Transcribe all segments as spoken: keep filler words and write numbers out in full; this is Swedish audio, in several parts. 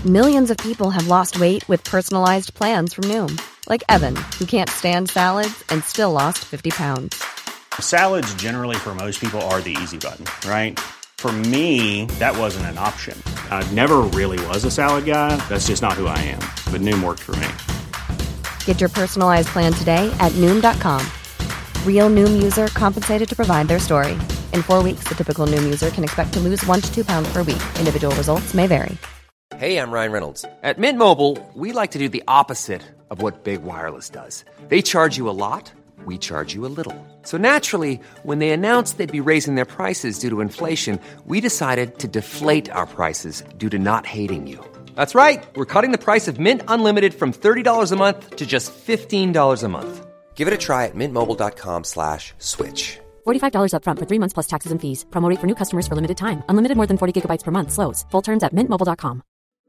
Millions of people have lost weight with personalized plans from Noom. Like Evan, who can't stand salads and still lost fifty pounds. Salads generally for most people are the easy button, right? For me, that wasn't an option. I never really was a salad guy. That's just not who I am. But Noom worked for me. Get your personalized plan today at Noom dot com. Real Noom user compensated to provide their story. In four weeks, the typical Noom user can expect to lose one to two pounds per week. Individual results may vary. Hey, I'm Ryan Reynolds. At Mint Mobile, we like to do the opposite of what Big Wireless does. They charge you a lot, we charge you a little. So naturally, when they announced they'd be raising their prices due to inflation, we decided to deflate our prices due to not hating you. That's right. We're cutting the price of Mint Unlimited from thirty dollars a month to just fifteen dollars a month. Give it a try at mintmobile.com slash switch. forty-five dollars up front for three months plus taxes and fees. Promo rate for new customers for limited time. Unlimited more than forty gigabytes per month. Slows full terms at mint mobile dot com.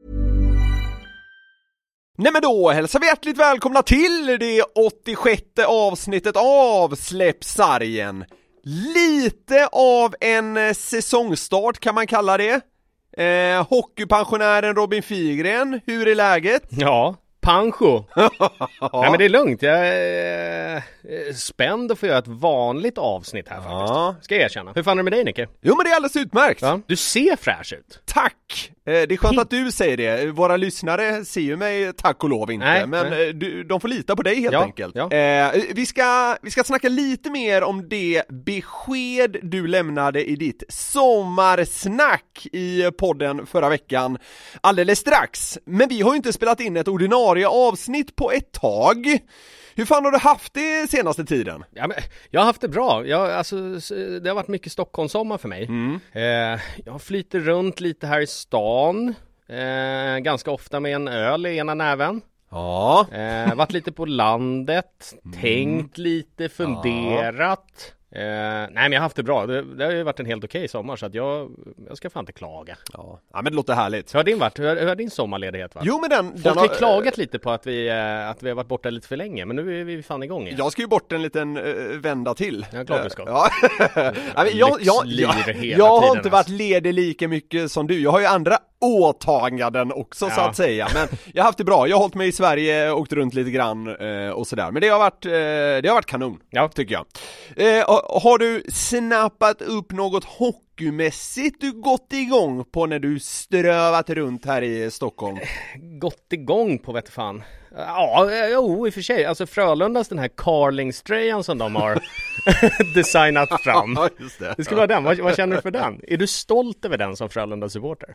Nej, men då hälsar vi hjärtligt välkomna till det åttiosjätte avsnittet av Släpp sargen. Lite av en säsongstart kan man kalla det. Eh, hockeypensionären Robin Figren, hur är läget? Ja, pancho. Nej, men det är lugnt. Jag är spänd att få göra ett vanligt avsnitt här faktiskt. Ja. Ska jag erkänna. Hur fan är det med dig, Nicke? Jo, men det är alldeles utmärkt. Ja. Du ser fräsch ut. Tack! Eh, det är skönt att du säger det. Våra lyssnare ser ju mig tack och lov inte. Nej, men nej. Du, de får lita på dig helt ja, enkelt. Ja. Eh, vi, ska, vi ska snacka lite mer om det besked du lämnade i ditt sommarsnack i podden förra veckan alldeles strax. Men vi har ju inte spelat in ett ordinarie avsnitt på ett tag. Hur fan har du haft det senaste tiden? Ja, men jag har haft det bra. Jag, alltså, det har varit mycket Stockholmssommar för mig. Mm. Eh, jag flyter runt lite här i stan. Eh, ganska ofta med en öl i ena näven. Ja. Eh, varit lite på landet. Mm. Tänkt lite, funderat. Ja. Uh, nej, men jag har haft det bra. Det, det har ju varit en helt okej sommar, så att jag, jag ska fan inte klaga. Ja, ja, men det låter härligt. Hur har din varit? Hur har, hur har din sommarledighet varit? Jo, men den, Folk den har har klagat lite på att vi, uh, att vi har varit borta lite för länge, men nu är vi fan igång igen. Jag ska ju bort en liten uh, vända till. Ja, klart du ska. Ja. ja, men jag jag, jag, jag har inte varit ledig lika mycket som du. Jag har ju andra åtaganden också, ja. Så att säga. Men jag har haft det bra. Jag har hållit mig i Sverige, åkt runt lite grann uh, och sådär. Men det har varit, uh, det har varit kanon, ja. Tycker jag. Uh, har du snappat upp något hockeymässigt du gått igång på när du strövat runt här i Stockholm? Gått igång på, vet fan. Ja, jo, i och för sig. Alltså Frölundas den här Carlingströjan som de har designat fram. Ja, just det. Det skulle vara den. Vad, vad känner du för den? Är du stolt över den som Frölunda-supporter?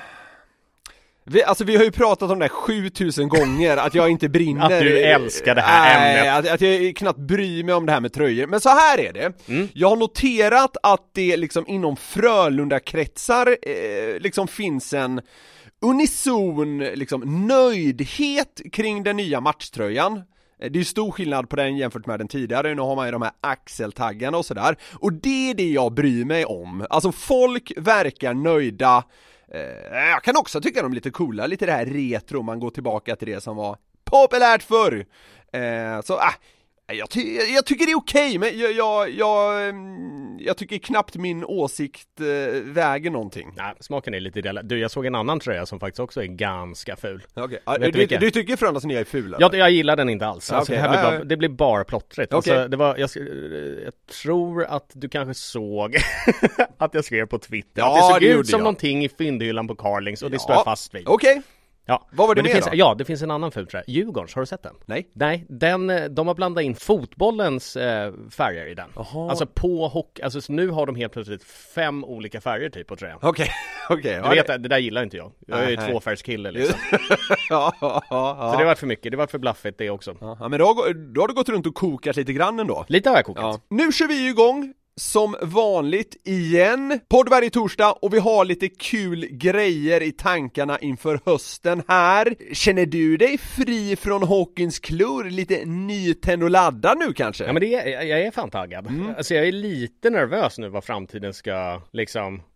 Vi, alltså vi har ju pratat om det här sjutusen gånger, att jag inte brinner. Att du älskar det här nej, ämnet. Att, att jag knappt bryr mig om det här med tröjor. Men så här är det. Mm. Jag har noterat att det liksom inom Frölunda-kretsar eh, liksom finns en unison liksom nöjdhet kring den nya matchtröjan. Det är ju stor skillnad på den jämfört med den tidigare. Nu har man ju de här axeltaggarna och sådär. Och det är det jag bryr mig om. Alltså folk verkar nöjda. Jag kan också tycka de är lite coola, lite det här retro, man går tillbaka till det som var populärt förr. Så äh, jag, ty- jag tycker det är okej, men jag, jag, jag, jag tycker knappt min åsikt väger någonting. Nej, smaken är lite del. Du, jag såg en annan tröja som faktiskt också är ganska ful. Okay. Du, du, du tycker Frölunda som jag är ful? Ja, jag gillar den inte alls. Alltså, okay. det, här blir ja, bara, det blir bara plottrigt. Okay. Alltså, det var, jag, jag tror att du kanske såg att jag skrev på Twitter. Ja, att det såg det ut som jag. någonting i fyndhyllan på Carlings, och det ja. står jag fast vid. Okej. Okay. Ja. Vad var det, det mer finns, då? Ja, det finns en annan ful tröja. Djurgårdens, har du sett den? Nej. Nej, den, de har blandat in fotbollens eh, färger i den. Aha. Alltså på hockey, alltså så nu har de helt plötsligt fem olika färger typ på tröjan. Okej, okay. okej. Okay. Du vet, det, det där gillar inte jag. Jag är ju tvåfärgskille liksom. ja, ja, ja. Så det var för mycket, det var för blaffigt det också. Ja, men då har, då har du gått runt och kokat lite grann ändå. Lite har jag kokat. Ja. Nu kör vi igång som vanligt igen. Podd varje torsdag, och vi har lite kul grejer i tankarna inför hösten här. Känner du dig fri från hockeyns klor? Lite nytänd och laddad nu kanske? Ja, men det är, jag är fan taggad. Mm. Alltså jag är lite nervös nu vad framtiden ska liksom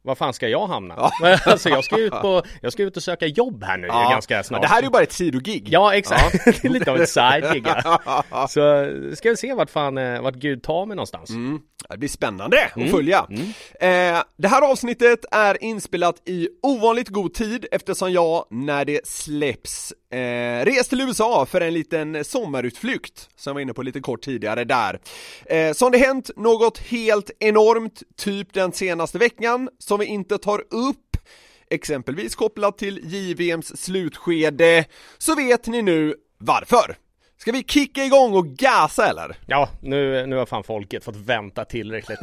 vad fan ska jag hamna? Ja. Alltså jag ska ut på, jag ska ut och söka jobb här nu ja. ganska snart. Ja, det här är ju bara ett sidogig. Ja, exakt. Ja. Det är lite av ett sidegig. Ja. Så ska vi se vart fan, vart Gud tar mig någonstans. Mm. Det blir spännande att mm. följa. Mm. Eh, det här avsnittet är inspelat i ovanligt god tid eftersom jag, när det släpps, eh, reste till U S A för en liten sommarutflykt som jag var inne på lite kort tidigare där. Eh, som det hänt något helt enormt, typ den senaste veckan, som vi inte tar upp, exempelvis kopplat till J V M:s slutskede, så vet ni nu varför. Ska vi kicka igång och gasa eller? Ja, nu, nu har fan folket fått vänta tillräckligt.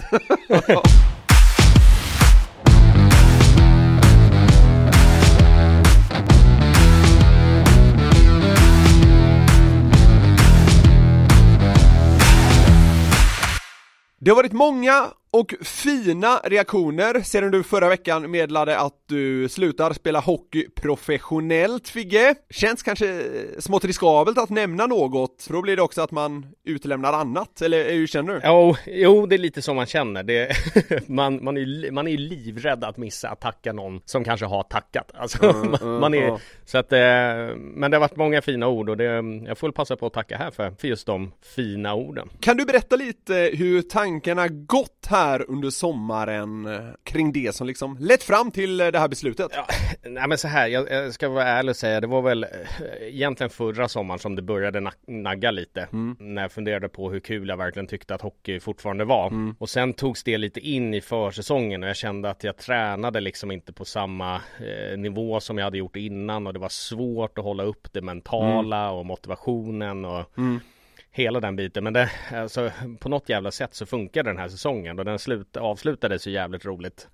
Det har varit många och fina reaktioner sedan du förra veckan meddelade att du slutar spela hockey professionellt, Figge. Känns kanske smått riskabelt att nämna något, för då blir det också att man utlämnar annat, eller hur känner du? Jo, jo det är lite som man känner. Det, man, man, är, man är ju livrädd att missa att tacka någon som kanske har tackat. Alltså, mm, man, man är, mm. så att, men det har varit många fina ord och det, jag får passa på att tacka här för, för just de fina orden. Kan du berätta lite hur tankarna gått här under sommaren kring det som liksom lett fram till det här beslutet? Ja, nej men så här, jag, jag ska vara ärlig och säga, det var väl egentligen förra sommaren som det började nagga lite. Mm. När jag funderade på hur kul jag verkligen tyckte att hockey fortfarande var. Mm. Och sen togs det lite in i försäsongen och jag kände att jag tränade liksom inte på samma eh, nivå som jag hade gjort innan och det var svårt att hålla upp det mentala mm. och motivationen och mm. hela den biten, men det, alltså, på något jävla sätt så funkar den här säsongen och den slut, avslutades ju jävligt roligt.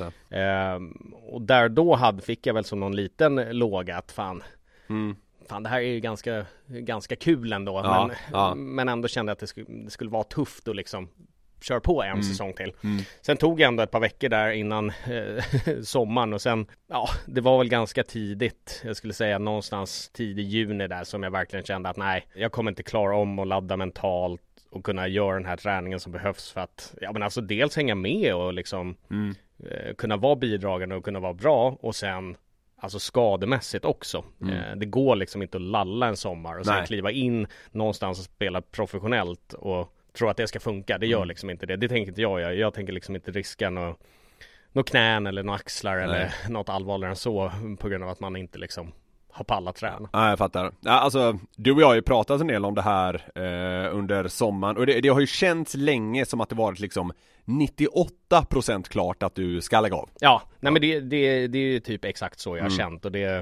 Eh, och där då hade, fick jag väl som någon liten låga att fan, mm. fan det här är ju ganska, ganska kul ändå, ja, men, ja. men ändå kände jag att det skulle, det skulle vara tufft att liksom kör på en mm. säsong till. Mm. Sen tog jag ändå ett par veckor där innan eh, sommaren och sen, ja, det var väl ganska tidigt, jag skulle säga någonstans tidig juni där som jag verkligen kände att nej, jag kommer inte klara om att ladda mentalt och kunna göra den här träningen som behövs för att, ja men alltså dels hänga med och liksom mm. eh, kunna vara bidragande och kunna vara bra och sen alltså skademässigt också. Mm. Eh, det går liksom inte att lalla en sommar och sen nej. kliva in någonstans och spela professionelnt och tror att det ska funka, det gör mm. liksom inte det. Det tänker inte jag jag, jag tänker liksom inte riska några nå knän eller några axlar. Nej. Eller något allvarligare än så på grund av att man inte liksom har pallat träna. Ja, jag fattar. Ja, alltså, du och jag har ju pratat en del om det här eh, under sommaren och det, det har ju känts länge som att det varit liksom nittioåtta procent klart att du ska lägga av. Ja, nej men det, det, det är ju typ exakt så jag har mm. känt och det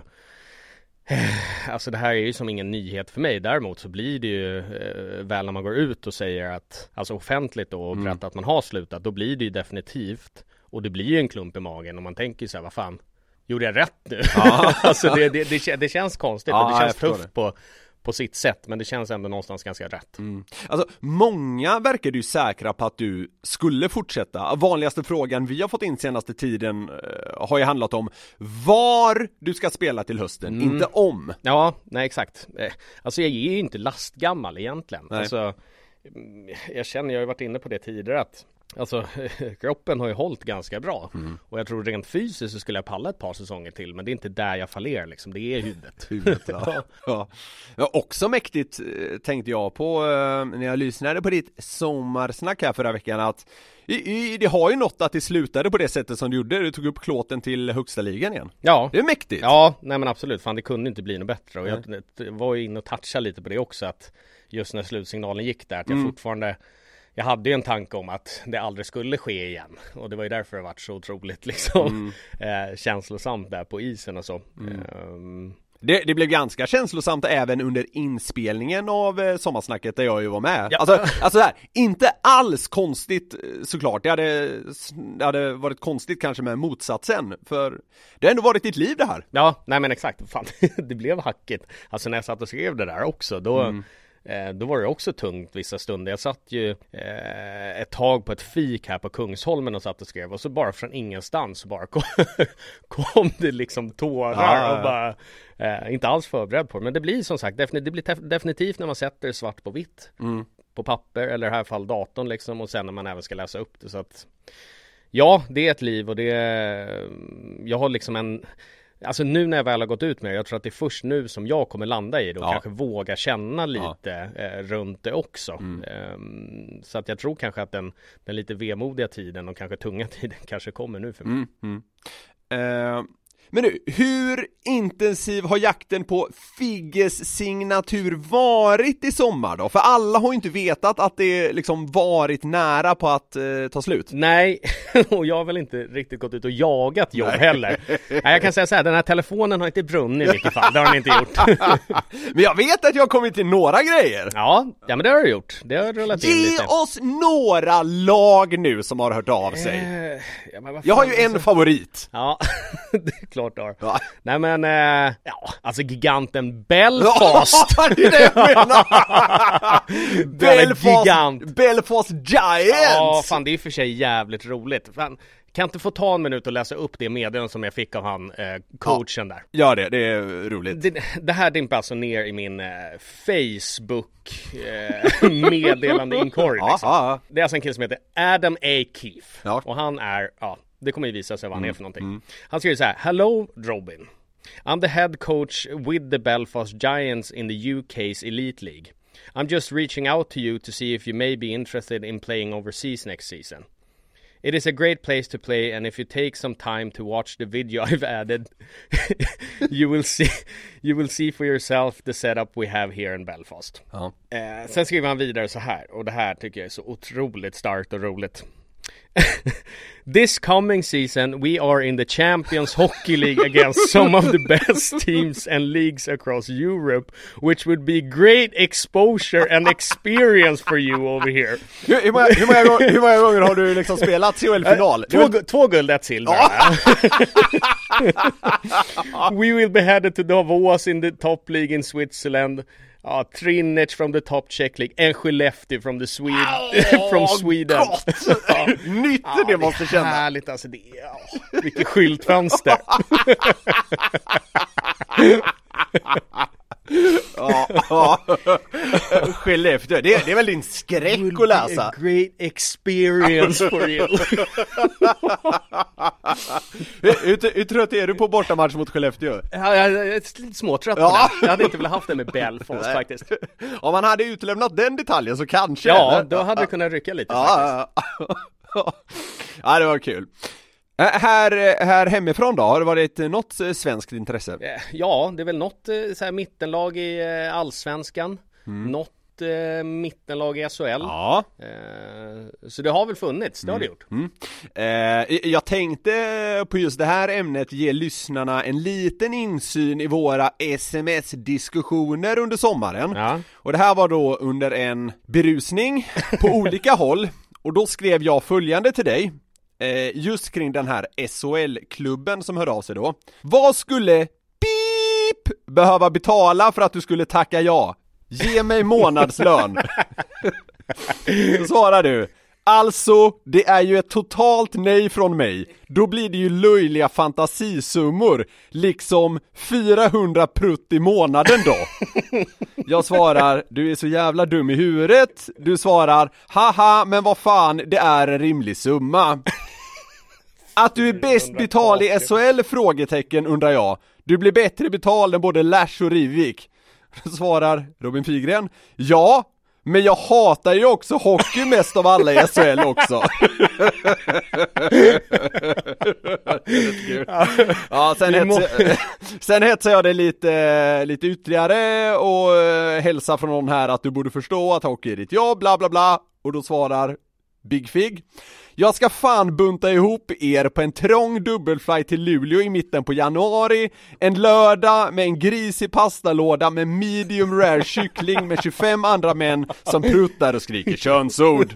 alltså det här är ju som ingen nyhet för mig. Däremot så blir det ju eh, väl när man går ut och säger att alltså offentligt då och mm. berättar att man har slutat, då blir det ju definitivt och det blir ju en klump i magen och man tänker så här, vad fan, gjorde jag rätt nu? Ja. Alltså det, det, det, det känns konstigt ja, och det känns tufft det. på på sitt sätt, men det känns ändå någonstans ganska rätt. Mm. Alltså, många verkar ju säkra på att du skulle fortsätta. Vanligaste frågan vi har fått in senaste tiden uh, har ju handlat om var du ska spela till hösten, mm. inte om. Ja, nej exakt. Alltså jag är ju inte lastgammal egentligen. Nej. Alltså, jag känner, jag har ju varit inne på det tidigare att alltså kroppen har ju hållit ganska bra mm. och jag tror rent fysiskt så skulle jag palla ett par säsonger till, men det är inte där jag fallerar liksom, det är huvudet. huvudet ja. ja. Ja, också mäktigt tänkte jag på när jag lyssnade på ditt sommarsnack här förra veckan att i, i, det har ju något att det slutade på det sättet som du gjorde, du tog upp klåten till högsta ligan igen. Ja. Det är mäktigt. Ja, nej men absolut, fan det kunde inte bli något bättre och jag, jag var ju inne och touchade lite på det också att just när slutsignalen gick där att jag mm. fortfarande jag hade ju en tanke om att det aldrig skulle ske igen. Och det var ju därför det varit så otroligt liksom, mm. eh, känslosamt där på isen och så. Mm. Um, det, det blev ganska känslosamt även under inspelningen av eh, sommarsnacket där jag ju var med. Ja. Alltså, alltså där, inte alls konstigt såklart. Det hade, det hade varit konstigt kanske med motsatsen. För det har ändå varit ditt liv det här. Ja, nej men exakt. Fan, det blev hackigt. Alltså när jag satt och skrev det där också, då... Mm. Då var det också tungt vissa stunder. Jag satt ju eh, ett tag på ett fik här på Kungsholmen och satt och skrev och så bara från ingenstans så bara kom, kom det liksom tårar ah, och bara eh, inte alls förberedd på det. Men det blir som sagt definitivt, det blir tef- definitivt när man sätter svart på vitt mm. på papper eller i det här fall datorn liksom och sen när man även ska läsa upp det så att Ja, det är ett liv och det är, jag har liksom en, alltså nu när jag väl har gått ut med det, jag tror att det är först nu som jag kommer landa i det och ja. kanske våga känna lite ja. eh, runt det också. Mm. Um, så att jag tror kanske att den, den lite vemodiga tiden och kanske tunga tiden kanske kommer nu för mig. Mm, mm. Uh... Men nu, hur intensiv har jakten på Figges signatur varit i sommar då? För alla har ju inte vetat att det liksom varit nära på att eh, ta slut. Nej, och jag har väl inte riktigt gått ut och jagat jobb Nej. heller. Nej, jag kan säga så här, den här telefonen har inte brunnit i vilket fall, det har den inte gjort. Men jag vet att jag har kommit till några grejer. Ja, ja men det har du gjort. Det har rullat in Ge lite. Ge oss några lag nu som har hört av sig. Eh, ja, men jag har ju en favorit. Ja, det är klart. Ja. Nej men, eh, ja, alltså giganten Belfast. Ja, det är det jag menar. Belfast, gigant. Belfast Giants. Ja, fan det är för sig jävligt roligt. Fan, kan inte få ta en minut och läsa upp det meddelande som jag fick av han, eh, coachen ja. där. Ja, det, det är roligt. Det, det här dimper alltså ner i min eh, Facebook eh, meddelande inkorg. Liksom. Ja, ja. Det är alltså en kille som heter Adam A. Keefe. Ja. Och han är, ja, det kommer ju visa sig vad han är för någonting. Mm. Han skriver så här: Hello Robin. I'm the head coach with the Belfast Giants in the U K's Elite League. I'm just reaching out to you to see if you may be interested in playing overseas next season. It is a great place to play, and if you take some time to watch the video I've added, you will see you will see for yourself the setup we have here in Belfast. Ja. Eh, sen skriver han vidare så här, och det här tycker jag är så otroligt starkt och roligt. This coming season we are in the Champions Hockey League against some of the best teams and leagues across Europe, which would be great exposure and experience for you over here. Hur, hur, många, hur, många, gånger, hur många gånger har du liksom spelat C H L-final? Två, två guld, ett silver. We will be headed to Davos in the top league in Switzerland. Ja, Trinec from the top Czech League, en Skellefteå from the Sweden, oh, from Sweden. Ja. Nytt ja, det måste känna. Härligt alltså, det är, ja, vilket skyltfönster. Ja, ja. Skellefteå, det, det är väl din skräck att läsa. A great experience for you. hur, hur, hur trött är du på bortamatch mot Skellefteå? Ja, jag är lite småtrött ja. på det. Jag hade inte velat haft det med Belfast faktiskt. Om man hade utelämnat den detaljen så kanske. Ja, eller? då hade det kunnat rycka lite ja, faktiskt. Ja, det var kul. Här, här hemifrån då, har det varit något svenskt intresse? Ja, det är väl något så här, mittenlag i Allsvenskan, mm. något eh, mittenlag i S H L. Ja. Eh, så det har väl funnits, det har det gjort. Mm. Eh, jag tänkte på just det här ämnet ge lyssnarna en liten insyn i våra sms-diskussioner under sommaren. Ja. Och det här var då under en berusning på olika håll. Och då skrev jag följande till dig. Just kring den här S H L-klubben som hör av sig då. Vad skulle beep behöva betala för att du skulle tacka ja? Ge mig månadslön. Då svarar du: alltså, det är ju ett totalt nej från mig. Då blir det ju löjliga fantasisummor. Liksom fyrahundra prutt i månaden då. Jag svarar: du är så jävla dum i huvudet. Du svarar: haha, men vad fan, det är en rimlig summa. Att du är bäst betald i S H L? Frågetecken undrar jag. Du blir bättre betald än både Lash och Rivik. Svarar Robin Figren: ja, men jag hatar ju också hockey mest av alla i S H L också. Ja, sen hetsar, sen hetsar jag det lite, lite ytterligare och hälsar från någon här att du borde förstå att hockey är ditt jobb, bla bla bla. Och då svarar Big Fig: jag ska fan bunta ihop er på en trång dubbelflight till Luleå i mitten på januari. En lördag med en grisig pastalåda med medium rare kyckling med tjugofem andra män som pruttar och skriker könsord.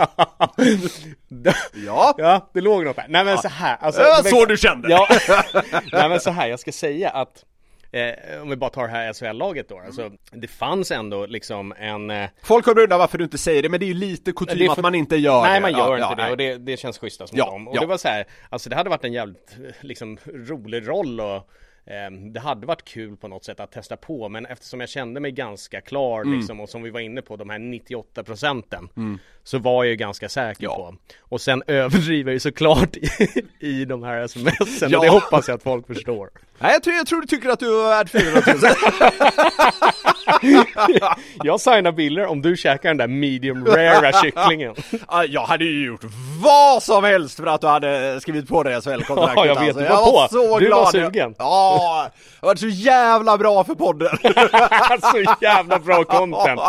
Ja. Ja, det låg något där. Nej men ja. så här. Alltså, det var så du kände. Ja. Nej men så här, jag ska säga att Eh, om vi bara tar det här S H L-laget då, alltså, det fanns ändå liksom en... Eh... Folk kommer undra varför du inte säger det, men det är ju lite kutym för... att man inte gör nej, det. Nej, man gör ja, inte ja, det, och det, det känns schysstast mot ja, dem. Och ja. det var så här, alltså det hade varit en jävligt liksom rolig roll och eh, det hade varit kul på något sätt att testa på, men eftersom jag kände mig ganska klar Mm. liksom, och som vi var inne på, de här nittioåtta procenten, mm. så var jag ju ganska säker Ja. på. Och sen överdriver jag ju såklart i, i de här sms'en, Ja. och det hoppas jag att folk förstår. Nej, jag tror, jag tror du tycker att du är värd fyrahundratusen. Jag signar bilder om du käkar den där medium rare kycklingen. Ja, jag hade ju gjort vad som helst för att du hade skrivit på det S H L-kontraktet. Ja, jag vet, alltså. du Jag var var på. så Du glad. var sugen. Ja, det var så jävla bra för podden. Så jävla bra content.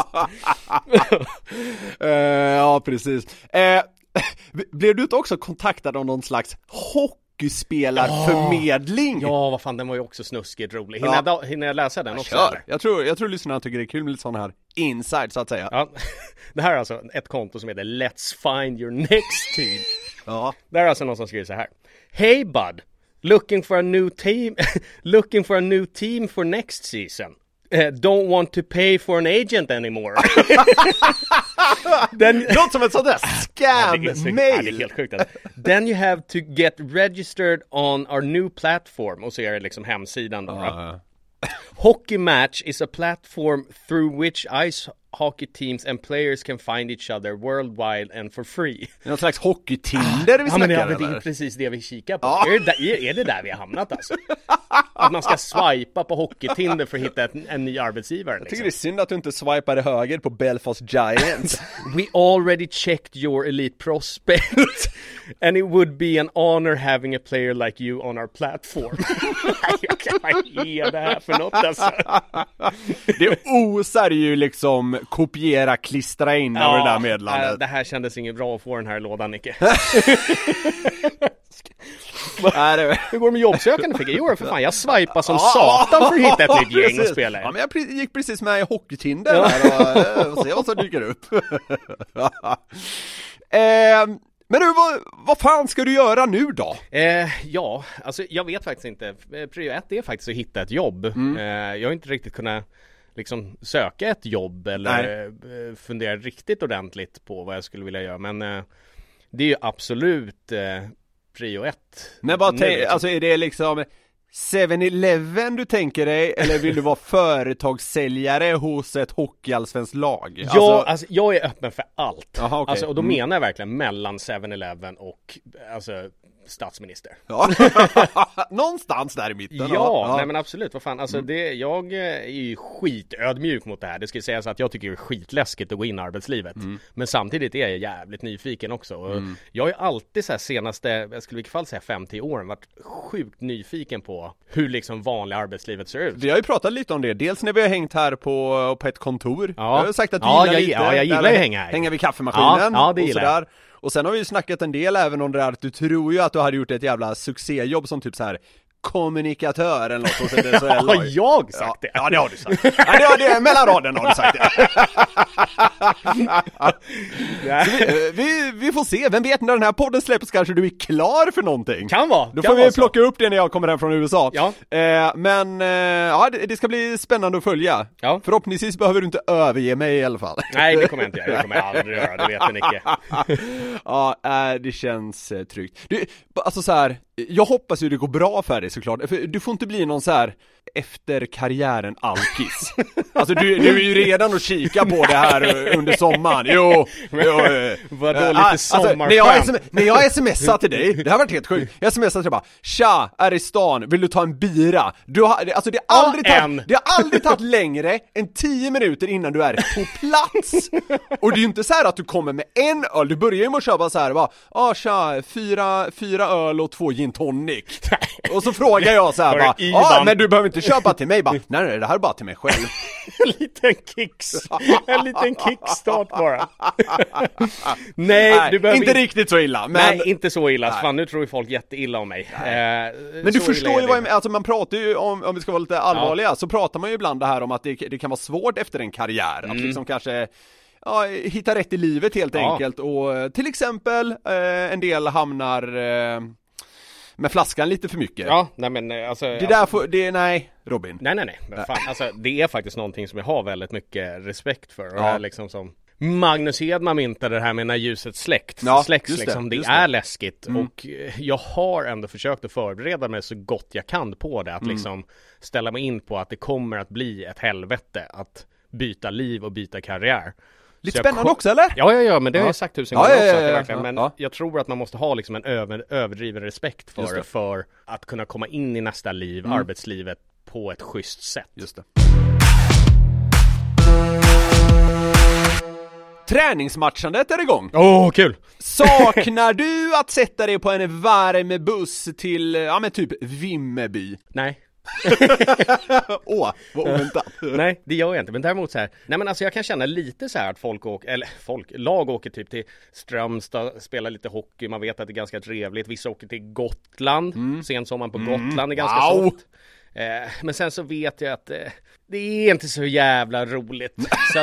uh, ja, precis. Uh, blev du inte också kontaktad av någon slags hockeyspelarförmedling? Ja, vad fan, den var ju också snuskigt rolig. Hinner, Ja. jag, hinner jag läsa den också? Kör. Eller? Jag tror, jag tror lyssnarna tycker det är kul med lite sån här inside, så att säga. Ja. Det här är alltså ett konto som heter Let's find your next team. Ja. Det här är alltså någon som skriver så här: Hey bud, looking for a new team looking for a new team for next season. Uh, don't want to pay for an agent anymore. Then... Det låter som ett sånt där Ja, det är så- ja, det är scam-mail. helt sjukt. Alltså. Then you have to get registered on our new platform. Och så är det liksom hemsidan då. Ja. Hockey Match is a platform through which ice hockey teams and players can find each other worldwide and for free. Någon slags hockey-tinder vi Ja, men det, snackar, ja, det är eller? precis det vi kikar på. Ja. Är, det där, är, är det där vi har hamnat alltså? Att man ska swipa på hockey-tinder för att hitta en, en ny arbetsgivare Jag tycker liksom. det är synd att du inte swipade höger på Belfast Giants. We already checked your elite prospect and it would be an honor having a player like you on our platform. Vad är det här för något alltså? Det osar ju liksom kopiera, klistra in över det där äh, meddelandet. det här kändes inget bra att få den här i lådan, Nicke. Nej, det... Hur går det med jobbsökande, fick jag? Jo, för fan, jag swipar som Ja, satan för att hitta ett nytt gäng precis. att spela i. Ja, men jag pre- gick precis med i hockeytinder här och, och se vad som dyker upp. eh, men du, vad, vad fan ska du göra nu då? Eh, ja, alltså jag vet faktiskt inte. Eh, Prio ett är faktiskt att hitta ett jobb. Mm. Eh, jag har inte riktigt kunnat liksom söka ett jobb eller eh, fundera riktigt ordentligt på vad jag skulle vilja göra. Men eh, det är ju absolut eh, prio ett. Men vad nu, tänk, liksom. alltså är det liksom seven eleven du tänker dig, eller vill du vara företagssäljare hos ett hockeyallsvenskt lag? Ja, Alltså, alltså jag är öppen för allt. Aha, okej. Alltså, och då Mm. menar jag verkligen mellan seven eleven och alltså statsminister. ja. Någonstans där i mitten. Ja, nej men absolut, vad fan, alltså mm. det, jag är ju skitödmjuk mot det här. Det ska sägas att jag tycker det är skitläskigt att gå in i arbetslivet. Mm. Men samtidigt är jag jävligt nyfiken också. Och mm. jag har ju alltid så här senaste, jag skulle i alla fall säga fem till åren, varit sjukt nyfiken på hur liksom vanliga arbetslivet ser ut. Vi har ju pratat lite om det, dels när vi har hängt här på, på ett kontor. Ja. Jag har sagt att du Ja, gillar jag- lite. ja, jag gillar Eller ju hänga här. Hänga vid kaffemaskinen Ja, ja, det och gillar sådär. Och sen har vi ju snackat en del även om det där att du tror ju att du hade gjort ett jävla succéjobb som typ så här kommunikatör eller något hos ett S H L-lag. Har jag sagt ja, det? Ja, det har du sagt. Ja, det har det, mellan raden har du sagt det. Så vi, vi, vi får se, vem vet, när den här podden släpps kanske du är klar för någonting. Kan vara. Då kan får vi vara så. plocka upp det när jag kommer hem från U S A. Ja. Eh, men eh, ja, det, det ska bli spännande att följa. Ja. Förhoppningsvis behöver du inte överge mig i alla fall. Nej, det kommer jag inte göra. Det kommer jag aldrig göra, det vet du, Nicke. Ja, äh, det känns eh, tryggt. Du, alltså så här, jag hoppas ju det går bra för dig såklart. För du får inte bli någon så här efter karriären alkis. Alltså du, du är ju redan att kika på det här under sommaren. Jo, jo eh, Vadå, eh, lite alltså, när, jag sommarskämt? sm- när jag smsar till dig, det här var helt sjukt. Jag smsar till dig bara: tja, är i stan, vill du ta en bira? Du har, alltså det har aldrig en. tagit, det har aldrig tagit längre än tio minuter innan du är på plats. Och det är ju inte så här att du kommer med en öl. Du börjar ju med att köpa så här, bara, ah, tja, fyra, fyra öl och två gin tonic. Och så frågar jag så här, Hörru, bara, Ivan. ah, men du behöver inte köpa till mig. Bara, nej, nej, det här är bara till mig själv. En liten kicks. En liten kickstart bara. Nej, Nej, du behöver inte riktigt så illa. Men, Nej, inte så illa. Nej. Fan, nu tror ju folk jätteilla om mig. Eh, men du så förstår illa ju är vad det. jag, alltså man pratar ju om, om vi ska vara lite allvarliga, så pratar man ju ibland det här om att det, det kan vara svårt efter en karriär. Att liksom kanske ja, hitta rätt i livet helt Ja. enkelt. Och eh, till exempel eh, en del hamnar eh, med flaskan lite för mycket. Ja, nej men eh, alltså... Det där får, det, nej, Robin. Nej, nej, nej. Men fan, alltså, det är faktiskt någonting som jag har väldigt mycket respekt för. Och Ja. är liksom som... Magnus Hedman myntade det här med när ljuset släckt, ja, släcks just det, liksom, det just är det. läskigt Mm. och jag har ändå försökt att förbereda mig så gott jag kan på det, att Mm. liksom ställa mig in på att det kommer att bli ett helvete att byta liv och byta karriär. Lite Så jag spännande kom- också, eller? Ja, ja, ja, men det har Ja. jag sagt tusen Ja, gånger ja, också, ja, att det ja, verkligen, ja, men ja. jag tror att man måste ha liksom en över, överdriven respekt Just för, det. för att kunna komma in i nästa liv, Mm. arbetslivet, på ett schysst sätt. Just det. Träningsmatchandet är igång. Åh, oh, kul! Saknar du att sätta dig på en varm buss till, ja men typ Vimmerby? Nej. Åh, vad oväntat. Nej, det gör jag inte, men däremot så här, nej men alltså jag kan känna lite så här att folk åker, eller folk, lag åker typ till Strömstad, spelar lite hockey, man vet att det är ganska trevligt, vissa åker till Gotland, mm. sensommaren på Gotland är ganska Wow. soft. Eh, men sen så vet jag att eh, det är inte så jävla roligt, så att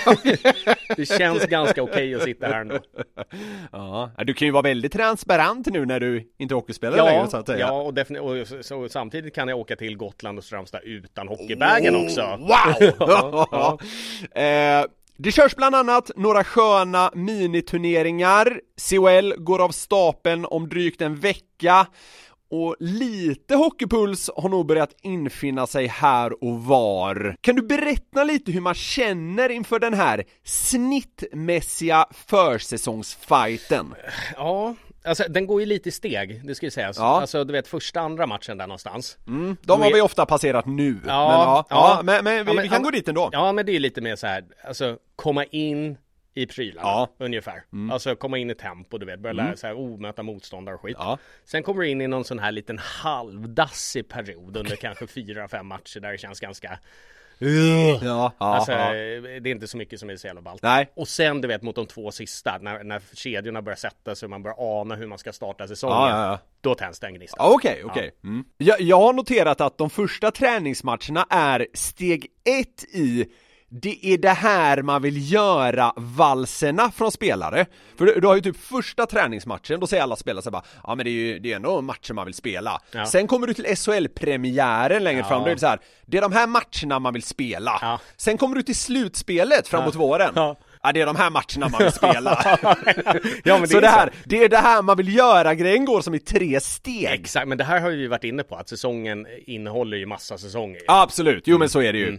det känns ganska okej att sitta här nu. Ja, du kan ju vara väldigt transparent nu när du inte hockeyspelar Ja, längre, så att säga. ja och, defini- och så, så, samtidigt kan jag åka till Gotland och Strömstad utan hockeybagen Oh, också. Wow! Ja, ja. eh, det körs bland annat några sköna miniturneringar. C H L går av stapeln om drygt en vecka. Och lite hockeypuls har nog börjat infinna sig här och var. Kan du berätta lite hur man känner inför den här snittmässiga försäsongsfighten? Ja, alltså den går ju lite i steg, det ska ju sägas. Ja. Alltså du vet, första, andra matchen där någonstans. Mm, de har vi ofta passerat nu. Ja, men, ja, ja. ja, men, men vi, Ja, men- vi kan ja, gå dit ändå. Ja, men det är ju lite mer så här, alltså komma in i prylarna, Ja. ungefär. Alltså komma in i tempo, du vet, börja lära sig oh, möta motståndare och skit. Ja. Sen kommer du in i någon sån här liten halvdassig period under kanske fyra, fem matcher där det känns ganska... Ja, ja, Alltså, ja. det är inte så mycket som är så jävla ballt. Nej. Och sen du vet mot de två sista, när, när kedjorna börjar sätta sig och man börjar ana hur man ska starta säsongen. Ja, ja, ja. Då tänds det en gnista. Ja, Okej, okej. Mm. Jag, jag har noterat att de första träningsmatcherna är steg ett i det är det här man vill göra valserna från spelare. För du, du har ju typ första träningsmatchen, då säger alla spelare så bara, ja men det är ju det är ändå matcher man vill spela. Ja. Sen kommer du till S H L-premiären längre Ja. fram, då är det så här, det är de här matcherna man vill spela. Ja. Sen kommer du till slutspelet framåt våren. Ja. Ja, det är de här matcherna man vill spela. Ja, men det så är det här, så. det är det här man vill göra, grejen går som i tre steg. Exakt, men det här har vi varit inne på, att säsongen innehåller ju massa säsonger. Ja, absolut, jo men så är det ju. Mm.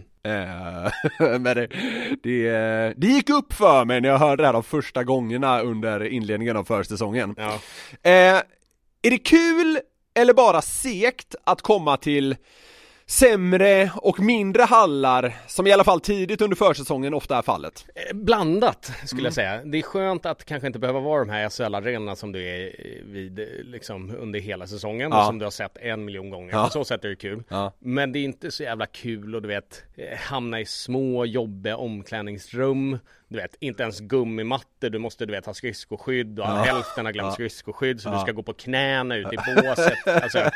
Eh, men det, det, det gick upp för mig när jag hörde det här de första gångerna under inledningen av försäsongen. Ja. Eh, är det kul eller bara segt att komma till sämre och mindre hallar, som i alla fall tidigt under försäsongen ofta är fallet? Eh, Blandat skulle Mm. jag säga. Det är skönt att kanske inte behöva vara de här S H L-arenorna som du är vid liksom under hela säsongen, Ja. och som du har sett en miljon gånger. Ja. På så sätt är det kul. Ja. Men det är inte så jävla kul att du vet eh, hamna i små jobbiga omklädningsrum. Du vet, inte ens gummimattor, du måste du vet ha skridskoskydd och Ja. hälften har glömt Ja. skridskoskydd, så Ja. du ska gå på knäna ut i båset. Alltså,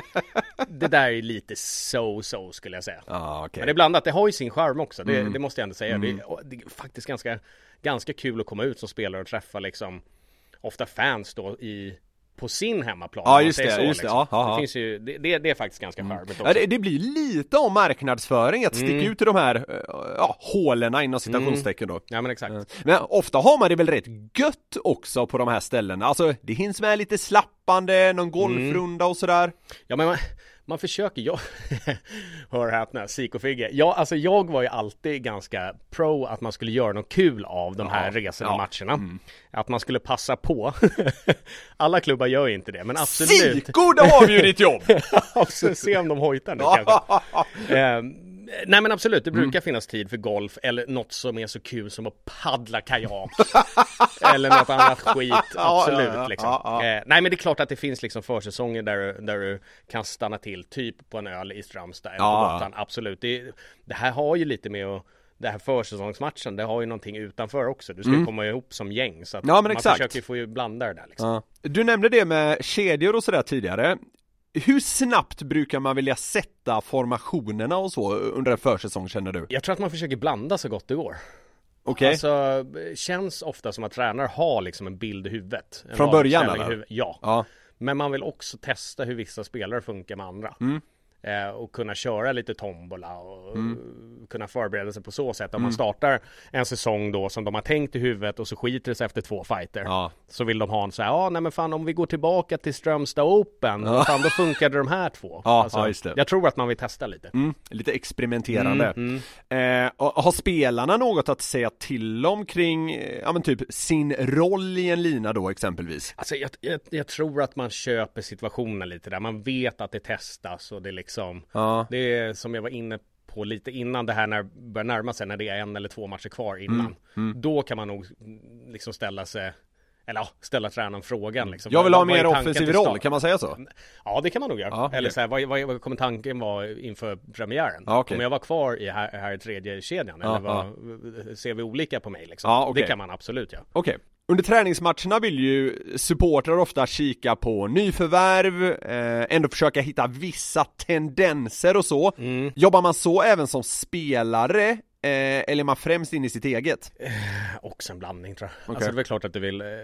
det där är lite so-so skulle jag säga. Ja, okej. Men det är blandat, det har ju sin charm också, det, Mm. det måste jag ändå säga. Det, är, det är faktiskt ganska, ganska kul att komma ut som spelare och träffa liksom ofta fans då i, på sin hemmaplan. Ja, om man just säger det, så, just det. liksom. Ja, ja, ja. Det finns ju, det, det, det är faktiskt ganska charmigt också. Ja, det, det blir lite om marknadsföring att sticka Mm. ut i de här eh, ja, hålorna inom citationstecken då. Ja, men exakt. Men ofta har man det väl rätt gött också på de här ställena. Alltså det hinns med lite slappande, någon golfrunda och sådär. Ja, men man, man försöker, jag hör häpna, psykofigge. Ja, alltså jag var ju alltid ganska pro att man skulle göra något kul av de här Ja, resorna och ja. matcherna. Att man skulle passa på. Alla klubbar gör ju inte det, men absolut. Psyko, då har vi ju ditt jobb! Absolut, se om de hojtar nu kanske. Eh, nej men absolut, det brukar finnas tid för golf eller något som är så kul som att paddla kajak. Eller något annat skit, absolut ja, ja, liksom. ja, ja. Eh, nej men det är klart att det finns liksom försäsonger där, du- där du kan stanna till, typ på en öl i Strömstad eller Ja, på ja. Gotland, absolut. Det, det här har ju lite med att det här försäsongsmatchen, det har ju någonting utanför också. Du ska ju komma ihop som gäng, så att Ja, men man exakt. försöker ju få ju blanda det där liksom. Ja. Du nämnde det med kedjor och sådär tidigare. Hur snabbt brukar man vilja sätta formationerna och så under en försäsong, känner du? Jag tror att man försöker blanda så gott det går. Okej? Alltså, känns ofta som att tränare har liksom en bild i huvudet. En Från början, avställning i eller? huvudet. Ja. Ja. Men man vill också testa hur vissa spelare funkar med andra. Mm. Eh, och kunna köra lite tombola och Mm. kunna förbereda sig på så sätt. Om mm. man startar en säsong då som de har tänkt i huvudet och så skiter det sig efter två fighter. Ja. Så vill de ha en så här, ja nej men fan om vi går tillbaka till Strömstad Open, ja. fan då funkade de här två. Ja, alltså, ja just det. Jag tror att man vill testa lite. Mm, lite experimenterande. Mm, mm. Eh, har spelarna något att säga till om kring, ja men typ sin roll i en lina då exempelvis? Alltså jag, jag, jag tror att man köper situationen lite där. Man vet att det testas och det liksom, ja. Det är som jag var inne på lite innan det här när det börjar närma sig, när det är en eller två matcher kvar innan. Mm, mm. Då kan man nog liksom ställa sig, eller ja, ställa tränaren frågan liksom. Jag vill ha mer offensiv roll, kan man säga så? Ja, det kan man nog göra. Ja, okay. Eller så här, vad, vad, vad kommer tanken vara inför premiären? Ja, okay. Om jag var kvar i här, här tredje kedjan ja, eller vad, ja. Ser vi olika på mig liksom? Ja, okay. Det kan man absolut göra. Okej. Okay. Under träningsmatcherna vill ju supportrar ofta kika på nyförvärv, eh, ändå försöka hitta vissa tendenser och så. Mm. Jobbar man så även som spelare eh, eller är man främst in i sitt eget? Eh, också en blandning tror jag. Okay. Alltså det är väl klart att du vill eh,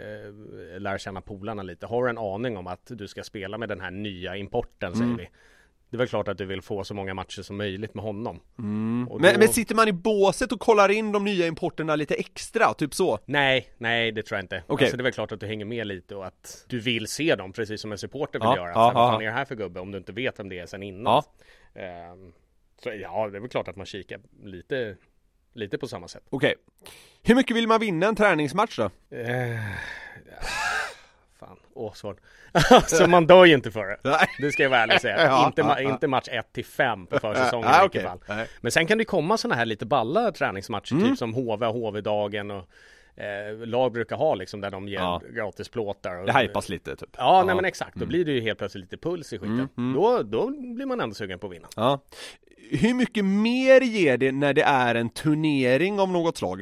eh, lära känna polarna lite. Har du en aning om att du ska spela med den här nya importen, mm. säger vi. Det är väl klart att du vill få så många matcher som möjligt med honom. Mm. Då... Men, men sitter man i båset och kollar in de nya importerna lite extra, typ så? Nej, nej det tror jag inte. Okay. Alltså det är väl klart att du hänger med lite och att du vill se dem, precis som en supporter vill ja, göra. Ja, så vad fan är det här för gubbe om du inte vet vem det är sen innan? Ja. Um, så ja, det är väl klart att man kikar lite, lite på samma sätt. Okej. Okay. Hur mycket vill man vinna en träningsmatch då? Uh, ja. Fan, åh svårt. Så man dör ju inte för det. Det ska jag väl ärligt säga. ja, inte, ma- ja, inte match ett till fem på försäsongen i vilket fall. Nej. Men sen kan det komma såna här lite balla träningsmatcher, mm. typ som H V och H V-dagen och eh, lag brukar ha liksom där de ger ja. gratis plåtar. Och, det hypas lite typ. Ja, ja. Nej, men exakt. Då mm. blir det ju helt plötsligt lite puls i skiten. Mm. Mm. Då, då blir man ändå sugen på att vinna. Ja. Hur mycket mer ger det när det är en turnering av något slag?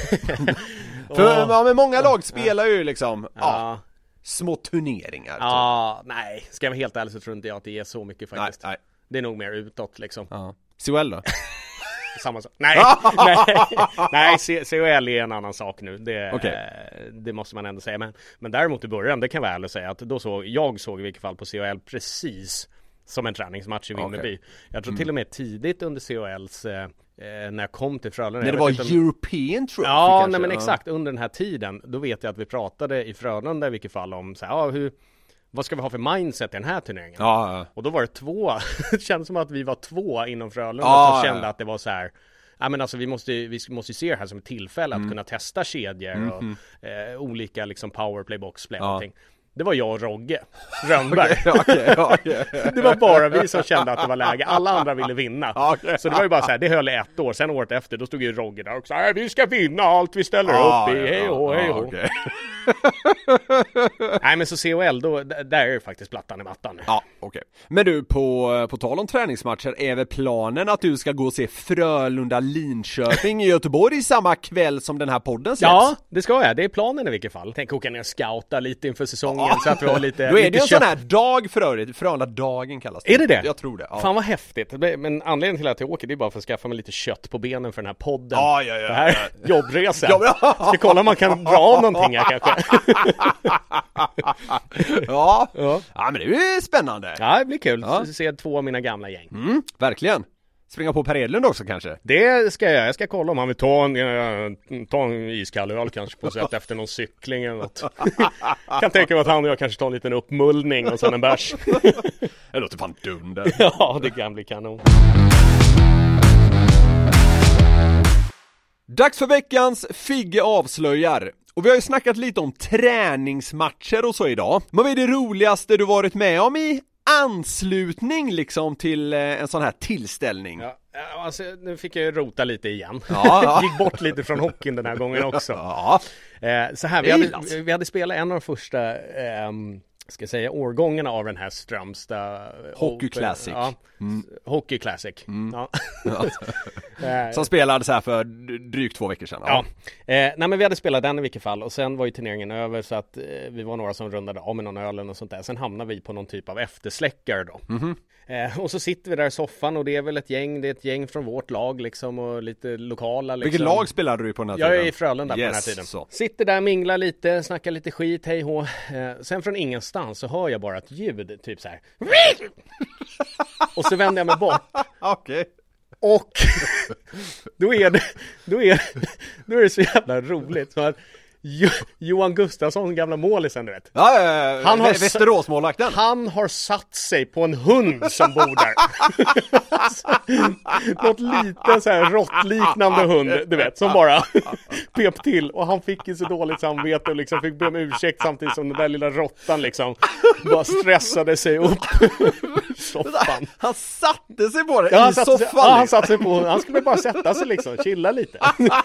För oh. ja, men många lag spelar ju liksom ja. Ja. små turneringar. Ja, typ. Nej. Ska jag vara helt ärlig så tror inte jag att det ger så mycket faktiskt. Nej, nej. Det är nog mer utåt liksom. Ja. C O L då? Samma sak. Nej, nej, nej C O L är en annan sak nu. Det, okay. det måste man ändå säga. Men, men däremot i början, det kan vara ärligt att säga att då såg, jag såg i vilket fall på C O L precis som en träningsmatch i Vimmerby. Okay. Jag tror mm. till och med tidigt under C O L:s eh, när jag kom till Frölunda. När det var om... European Trophy Ja, kanske. Nej, men exakt. Under den här tiden, då vet jag att vi pratade i Frölunda i vilket fall om så här, ja, hur, vad ska vi ha för mindset i den här turneringen? Ja, ja. Och då var det två. Det kändes som att vi var två inom Frölunda ja, som kände ja. att det var så här. Ja, men alltså vi måste, vi måste se det här som ett tillfälle mm. att kunna testa kedjor mm. och eh, olika liksom powerplay, boxplay och ja. allting. Det var jag och Rogge Rönnberg. okay, okay, okay. Det var bara vi som kände att det var läge. Alla andra ville vinna. Okay. Så det var ju bara så här, det höll ett år. Sen året efter, då stod ju Rogge där och sa, vi ska vinna allt vi ställer ah, upp i. Hej och hej och. Okay. Nej, men så C O L, då, där är det faktiskt plattan i mattan. Ja, okej. Okay. Men du, på, på tal om träningsmatcher, är väl planen att du ska gå och se Frölunda-Linköping i Göteborg samma kväll som den här podden släpps? Ja, det ska jag. Det är planen i vilket fall. Tänk åka ner och scouta lite inför säsongen. Så att vi har lite, då är lite det en kött. sån här dag för övrigt, Frölunda-dagen kallas det. Är det det? Jag tror det. Ja. Fan vad häftigt. Men anledningen till att jag åker, det är bara för att skaffa mig lite kött på benen för den här podden. Ja, ja, ja. Det här ja. jobbresa. Ja, ja. Ska kolla om man kan dra av någonting här kanske. ja. ja. Ja, men det är ju spännande. Ja, det blir kul. Ja. Se två av mina gamla gäng. Mm, verkligen. Springa på Per Edlund också kanske? Det ska jag. Jag ska kolla om han vill ta en, ta en iskall öl kanske på sätt efter någon cykling eller något. Kan tänka mig att han och jag kanske tar en liten uppmullning och sen en bärs. Det låter fan dunder. Ja, det kan bli kanon. Dags för veckans Figge avslöjar. Och vi har ju snackat lite om träningsmatcher och så idag. Men vad är det roligaste du varit med om i anslutning liksom till en sån här tillställning? Ja, alltså nu fick jag rota lite igen. Ja, ja. Gick bort lite från hockeyn den här gången också. Ja. Eh, så här, vi hade, vi hade spelat en av de första eh, ska jag säga årgångarna av den här Strömstad Hockey Classic. Ja, mm. Hockey Classic. Mm. Ja. Som spelade så här för drygt två veckor sedan. Ja. ja. Eh, nej men vi hade spelat den i vilket fall och sen var ju turneringen över så att eh, vi var några som rundade av med någon öl och sånt där. Sen hamnade vi på någon typ av eftersläckare då. Mm-hmm. Eh, och så sitter vi där i soffan och det är väl ett gäng, det är ett gäng från vårt lag liksom och lite lokala liksom. Vilket lag spelade du på den här tiden? Jag är i Frölunda yes, på den här tiden. Så. Sitter där, minglar lite, snackar lite skit, hej hå. Eh, sen från ingenstans så hör jag bara ett ljud, typ så här. Och så vänder jag mig bort. Okej. Okay. Och då är det då är, då är det så jävla roligt så att Jo, Johan Gustafsson, gamla målisen, du vet. Ja, ja, ja. Han har Västeråsmålvakten. Han har satt sig på en hund som bor där. Något lite så här råttliknande hund, du vet, som bara pep till. Och han fick ju så dåligt samvete och liksom fick be om ursäkt samtidigt som den där lilla råttan liksom bara stressade sig upp soffan. Han satte sig på det ja, i han satte, soffan. Ja, han satte sig på. Han skulle bara sätta sig liksom, chilla lite.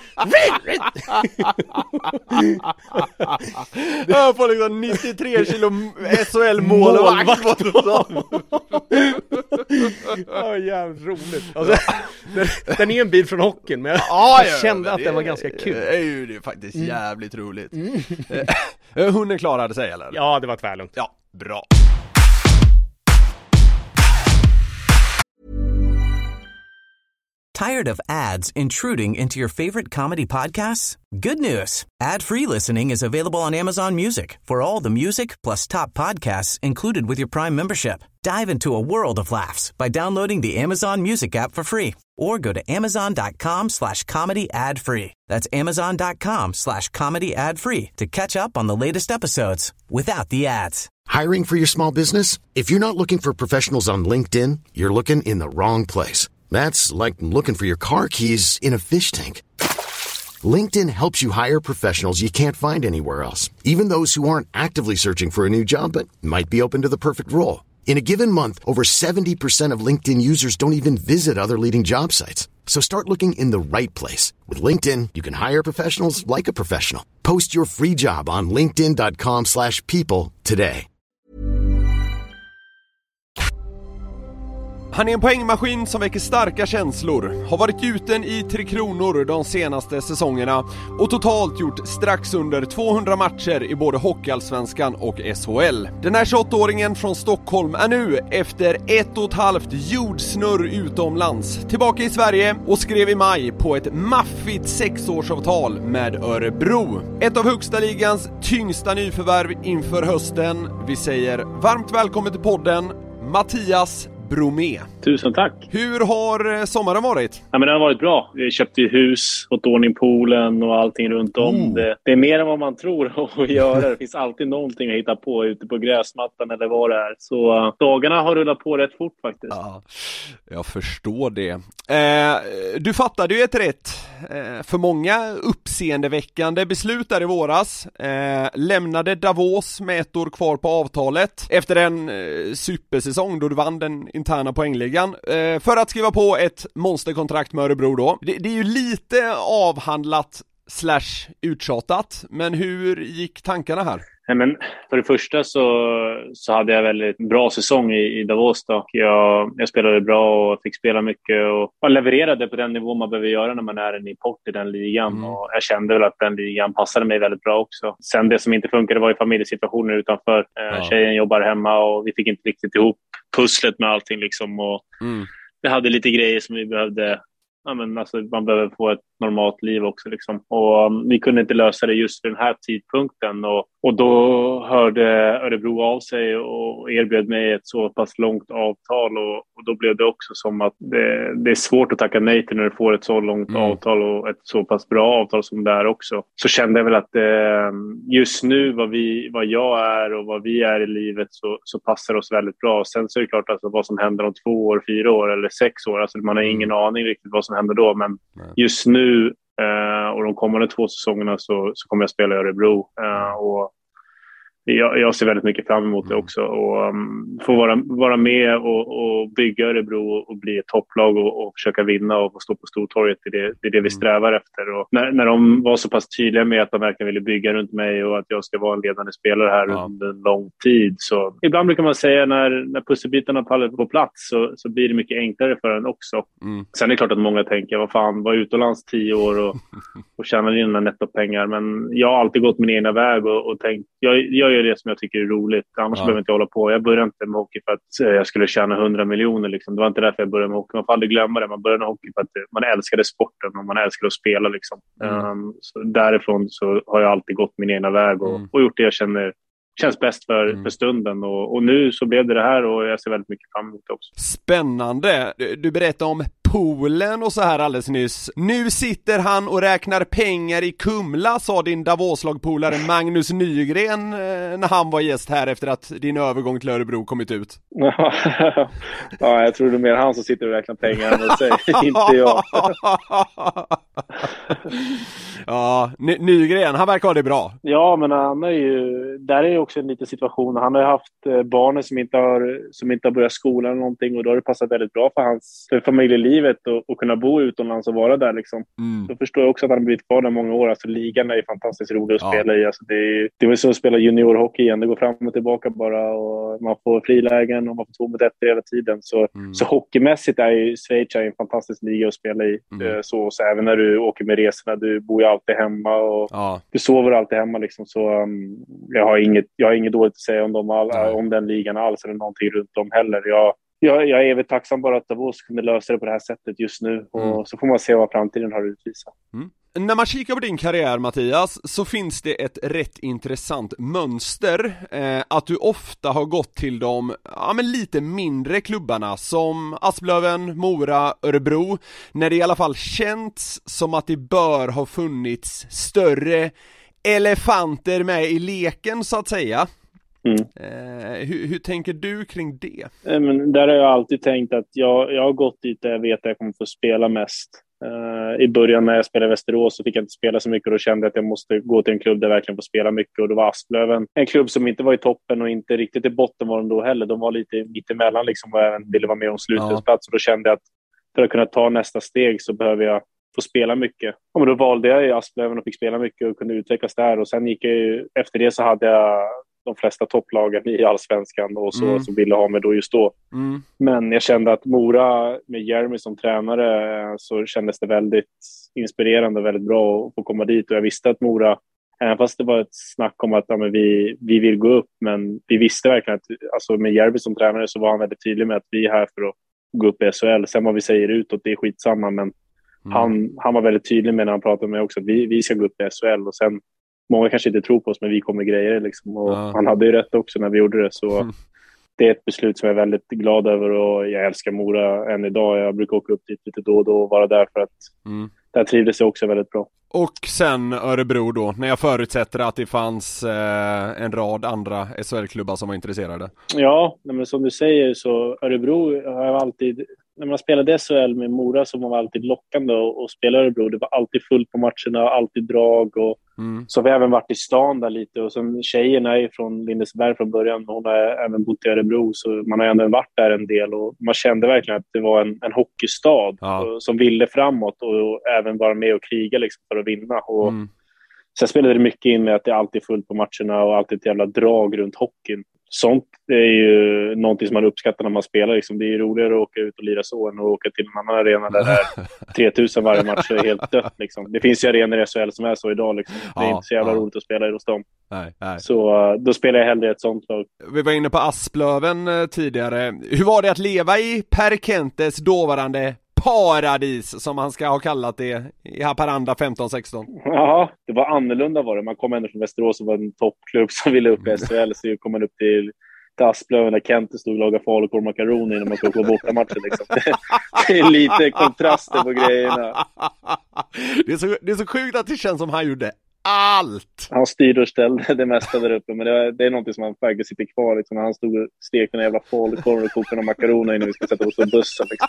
Jag får liksom nittiotre kilo S H L-målvakt. Ja, jävligt roligt. Alltså, den, den är en bit från hockeyn, men jag, ja, jag kände ja, att det, den var ganska kul. Det är ju det är faktiskt mm. jävligt roligt. Mm. Hunden klarade sig, eller? Ja, det var tvärlugnt. Ja, bra. Tired of ads intruding into your favorite comedy podcasts? Good news. Ad-free listening is available on Amazon Music for all the music plus top podcasts included with your Prime membership. Dive into a world of laughs by downloading the Amazon Music app for free or go to amazon.com slash comedy ad free. That's amazon.com slash comedy ad free to catch up on the latest episodes without the ads. Hiring for your small business? If you're not looking for professionals on LinkedIn, you're looking in the wrong place. That's like looking for your car keys in a fish tank. LinkedIn helps you hire professionals you can't find anywhere else, even those who aren't actively searching for a new job but might be open to the perfect role. In a given month, over seventy percent of LinkedIn users don't even visit other leading job sites. So start looking in the right place. With LinkedIn, you can hire professionals like a professional. Post your free job on linkedin.com slash people today. Han är en poängmaskin som väcker starka känslor, har varit gjuten i Tre Kronor de senaste säsongerna och totalt gjort strax under tvåhundra matcher i både Hockeyallsvenskan och S H L. Den här tjugoåtta-åringen från Stockholm är nu efter ett och ett halvt jordsnurr utomlands tillbaka i Sverige och skrev i maj på ett maffigt sexårsavtal med Örebro. Ett av högsta ligans tyngsta nyförvärv inför hösten. Vi säger varmt välkommen till podden, Mattias Bromé. Tusen tack. Hur har sommaren varit? Ja, men det har varit bra. Vi köpte ju hus, fått ordning poolen och allting runt om. Mm. Det, det är mer än vad man tror att göra. Det finns alltid någonting att hitta på ute på gräsmattan eller vad det är. Så uh, dagarna har rullat på rätt fort faktiskt. Ja, jag förstår det. Eh, du fattade ju ett rätt eh, för många uppseendeväckande beslut där i våras. Eh, lämnade Davos med ett år kvar på avtalet efter en eh, supersäsong då du vann den interna poängligan eh, för att skriva på ett monsterkontrakt med Örebro då. Det, det är ju lite avhandlat slash uttjatat, men hur gick tankarna här? Nej, men för det första så, så hade jag väldigt bra säsong i, i Davos då. Jag, jag spelade bra och fick spela mycket och, och levererade på den nivå man behöver göra när man är en import i den ligan. Mm. Och jag kände väl att den ligan passade mig väldigt bra också. Sen det som inte funkade var i familjesituationer utanför. Ja. Tjejen jobbar hemma och vi fick inte riktigt ihop pusslet med allting liksom. Och mm. det hade lite grejer som vi behövde. Ja, men alltså, man behöver få ett normalt liv också liksom. Och um, vi kunde inte lösa det just för den här tidpunkten och, och då hörde Örebro av sig och erbjöd mig ett så pass långt avtal och, och då blev det också som att det, det är svårt att tacka nej till när du får ett så långt mm. avtal och ett så pass bra avtal som det är också. Så kände jag väl att eh, just nu vad, vi, vad jag är och vad vi är i livet så, så passar oss väldigt bra. Sen så är det klart alltså, vad som händer om två år, fyra år eller sex år. Alltså, man har ingen aning riktigt vad som händer då, men just nu Uh, och de kommande två säsongerna så, så kommer jag spela i Örebro uh, och jag, jag ser väldigt mycket fram emot det också och um, få vara, vara med och, och bygga Örebro och, och bli ett topplag och, och försöka vinna och få stå på Stortorget. Det är det, det är det vi strävar efter och när, när de var så pass tydliga med att de verkligen ville bygga runt mig och att jag ska vara en ledande spelare här ja. under en lång tid så ibland brukar man säga när, när pusselbitarna faller på plats så, så blir det mycket enklare för en också. Mm. Sen är det klart att många tänker vad fan, var utomlands tio år och, och tjänar in en nettopengar men jag har alltid gått min egna väg och, och tänkt, jag, jag gör det som jag tycker är roligt. Annars ja. behöver jag inte hålla på. Jag började inte med hockey för att jag skulle tjäna hundra miljoner. Liksom. Det var inte därför jag började med hockey. Man får aldrig glömma det. Man började med hockey för att man älskade sporten och man älskade att spela. Liksom. Mm. Um, så därifrån så har jag alltid gått min egna väg och, mm. och gjort det jag känner känns bäst för, mm. för stunden och, och nu så blev det det här och jag ser väldigt mycket fram emot det också. Spännande! Du berättade om poolen och så här alldeles nyss. Nu sitter han och räknar pengar i Kumla, sa din Davoslag-polare Magnus Nygren när han var gäst här efter att din övergång till Örebro kommit ut. Ja, jag tror det är mer han som sitter och räknar pengar än säger, inte jag. Ja, Ny- Nygren, han verkar ha det bra. Ja, men han är ju, där är ju också en liten situation. Han har ju haft barnen som inte har, som inte har börjat skolan eller någonting, och då har det passat väldigt bra för hans för familjelivet och, och kunna bo utomlands och vara där liksom. Mm. Så förstår jag också att han har blivit kvar där många år. Alltså ligan är ju fantastiskt rolig att ja. spela i. Alltså, det är det var så att spela juniorhockey igen. Det går fram och tillbaka bara, och man får frilägen och man får två mot ett hela tiden. Så, mm. så hockeymässigt är ju Schweiz en fantastisk liga att spela i. Mm. Så, så även när du åker med resorna, du bor ju alltid hemma och ja. du sover alltid hemma liksom. Så um, jag har inget jag har inget dåligt att säga om dem all, om den ligan alls eller någonting runt om heller. Jag Jag, jag är evigt tacksam bara att Davos kunde lösa det på det här sättet just nu. Och mm. så får man se vad framtiden har utvisat. Mm. När man kikar på din karriär, Mattias, så finns det ett rätt intressant mönster. Eh, att du ofta har gått till de ja, men lite mindre klubbarna som Asplöven, Mora, Örebro. När det i alla fall känts som att det bör ha funnits större elefanter med i leken, så att säga. Mm. Eh, hur, hur tänker du kring det? Eh, men där har jag alltid tänkt att jag, jag har gått dit där jag vet att jag kommer få spela mest. Eh, I början när jag spelade i Västerås så fick jag inte spela så mycket, och då kände jag att jag måste gå till en klubb där jag verkligen får spela mycket, och då var Asplöven en klubb som inte var i toppen och inte riktigt i botten var de då heller. De var lite mittemellan liksom, och även ville vara med om slutspelsplats, och då kände jag att för att kunna ta nästa steg så behöver jag få spela mycket. Och då valde jag i Asplöven och fick spela mycket och kunde utvecklas där, och sen gick jag ju, efter det så hade jag de flesta topplagen i Allsvenskan och så, mm. som ville ha mig då just då. Mm. Men jag kände att Mora med Jeremy som tränare, så kändes det väldigt inspirerande och väldigt bra att få komma dit. Och jag visste att Mora, även fast det var ett snack om att ja, men vi, vi vill gå upp, men vi visste verkligen att alltså, med Jeremy som tränare så var han väldigt tydlig med att vi är här för att gå upp i S H L. Sen vad vi säger utåt, det är skitsamma, men mm. han, han var väldigt tydlig med när han pratade med mig också att vi, vi ska gå upp i S H L, och sen många kanske inte tror på oss, men vi kommer grejer liksom. Och ja. han hade ju rätt också när vi gjorde det. Så mm. det är ett beslut som jag är väldigt glad över, och jag älskar Mora än idag. Jag brukar åka upp dit lite då och då och vara där, för att mm. där trivdes jag också väldigt bra. Och sen Örebro då, när jag förutsätter att det fanns eh, en rad andra S H L-klubbar som var intresserade. Ja, men som du säger så Örebro har jag alltid, när man spelade S H L med Mora så var det alltid lockande att spela Örebro. Det var alltid fullt på matcherna, alltid drag, och mm. så har vi även varit i stan där lite, och sen tjejerna är från Lindesberg från början, hon har även bott i Örebro, så man har ändå varit där en del, och man kände verkligen att det var en, en hockeystad ja. som ville framåt och även vara med och kriga liksom, för att vinna. Och mm. sen spelade det mycket in med att det alltid är fullt på matcherna och alltid ett jävla drag runt hockeyn. Sånt är ju någonting som man uppskattar när man spelar. Liksom. Det är ju roligare att åka ut och lira så än att åka till en annan arena där det är tre tusen varje match är helt dött. Liksom. Det finns ju arenor i S H L som är så idag. Liksom. Det är ja, inte så jävla ja. roligt att spela i hos dem. Nej, nej. Så då spelar jag hellre ett sånt lag. Vi var inne på Asplöven tidigare. Hur var det att leva i Per Kentes dåvarande paradis, som han ska ha kallat det, i Haparanda femton sexton? Ja, det var annorlunda var det. Man kom ändå från Västerås och var en toppklubb som ville upp i S H L, så kom man upp till, till Asplöven där Kente stod och lagade falukorv makaroni när man skulle på bortamatchen liksom. Det är lite kontraster på grejerna. Det är, så, det är så sjukt att det känns som han gjorde allt. Han styrde och ställde det mesta där uppe, men det, är, det är någonting som han faktiskt sitter kvar liksom, när han stod och stekte en jävla falukorv och kokade makaroni innan vi ska sätta oss på bussen liksom.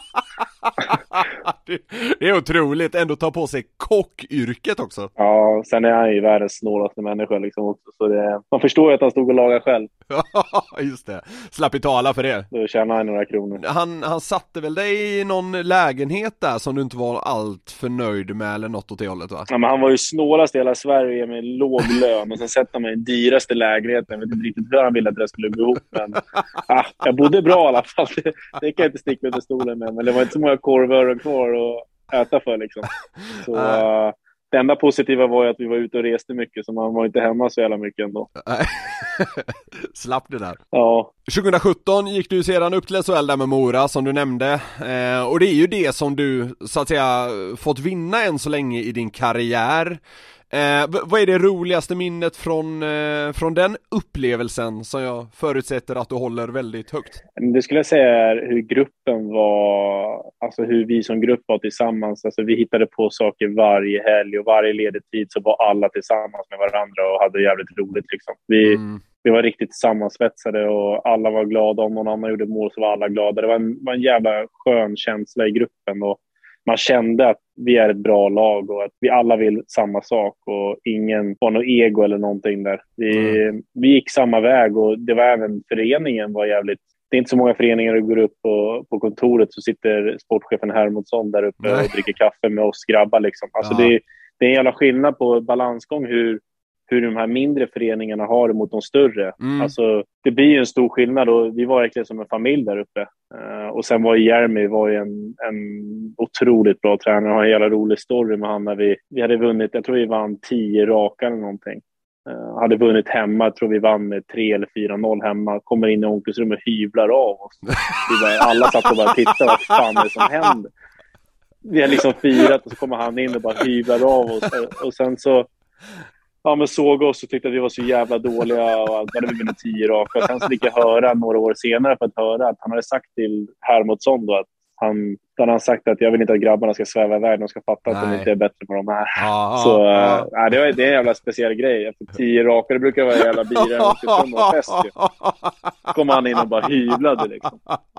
det, det är otroligt, ändå ta på sig kockyrket också. Ja, sen är han ju världens snålaste människa liksom också, så det, man förstår ju att han stod och lagade själv. Just det, slapp betala för det. Då tjänar han några kronor. Han, han satte väl dig i någon lägenhet där som du inte var allt för nöjd med eller något åt det hållet, va? Ja, men han var ju snålast i hela Sverige med låg lön, och sen sätter man i den dyraste lägenheten. Jag vet inte riktigt hur han ville att det skulle gå ihop, men ah, jag bodde bra i alla fall. Det, det kan jag inte sticka ut i stolen med, men det var inte så många korvöron kvar att äta för liksom. Så uh, det enda positiva var ju att vi var ute och reste mycket, så man var inte hemma så jävla mycket ändå. Slapp det där. Ja. tjugo sjutton gick du sedan upp till S H L där med Mora, som du nämnde. Eh, och det är ju det som du, så att säga, fått vinna än så länge i din karriär. Eh, v- vad är det roligaste minnet från, eh, från den upplevelsen som jag förutsätter att du håller väldigt högt? Det skulle jag säga är hur gruppen var, alltså hur vi som grupp var tillsammans. Alltså vi hittade på saker varje helg och varje ledig tid så var alla tillsammans med varandra och hade jävligt roligt liksom. Vi, mm. vi var riktigt sammansvetsade och alla var glada. Om någon annan gjorde mål så var alla glada. Det var en, var en jävla skön känsla i gruppen och man kände att vi är ett bra lag och att vi alla vill samma sak och ingen var något ego eller någonting där. Vi, mm. vi gick samma väg och det var även föreningen var jävligt. Det är inte så många föreningar som går upp på, på kontoret så sitter sportchefen Hermodsson där uppe Nej. och dricker kaffe med oss grabbar liksom. Alltså ja. det, det är en jävla skillnad på balansgång hur hur de här mindre föreningarna har det mot de större. Mm. Alltså, det blir ju en stor skillnad och vi var verkligen som en familj där uppe. Uh, och sen var Jeremy var ju en, en otroligt bra tränare. Han har en jävla rolig story med han när vi, vi hade vunnit, jag tror vi vann tio raka eller någonting. Uh, hade vunnit hemma, jag tror vi vann med tre eller fyra noll hemma. Kommer in i omklädningsrummet och hyvlar av oss. Vi bara, alla satt och bara tittade, vad fan är det som händer? Vi har liksom firat och så kommer han in och bara hyvlar av oss. Och, och sen så ja, men såg oss och tyckte att vi var så jävla dåliga och allt. Då hade vi vunnit tio raka. Sen så fick jag höra några år senare för att höra att han hade sagt till Hermodsson då att han, då hade han sagt att jag vill inte att grabbarna ska sväva iväg. De ska fatta att Nej. de inte är bättre på de här. Ah, så ah, äh, det, var, det är en jävla speciell grej. Efter tio raka, det brukar vara en jävla bira och fest ju. Kom han in och bara hyvlade liksom.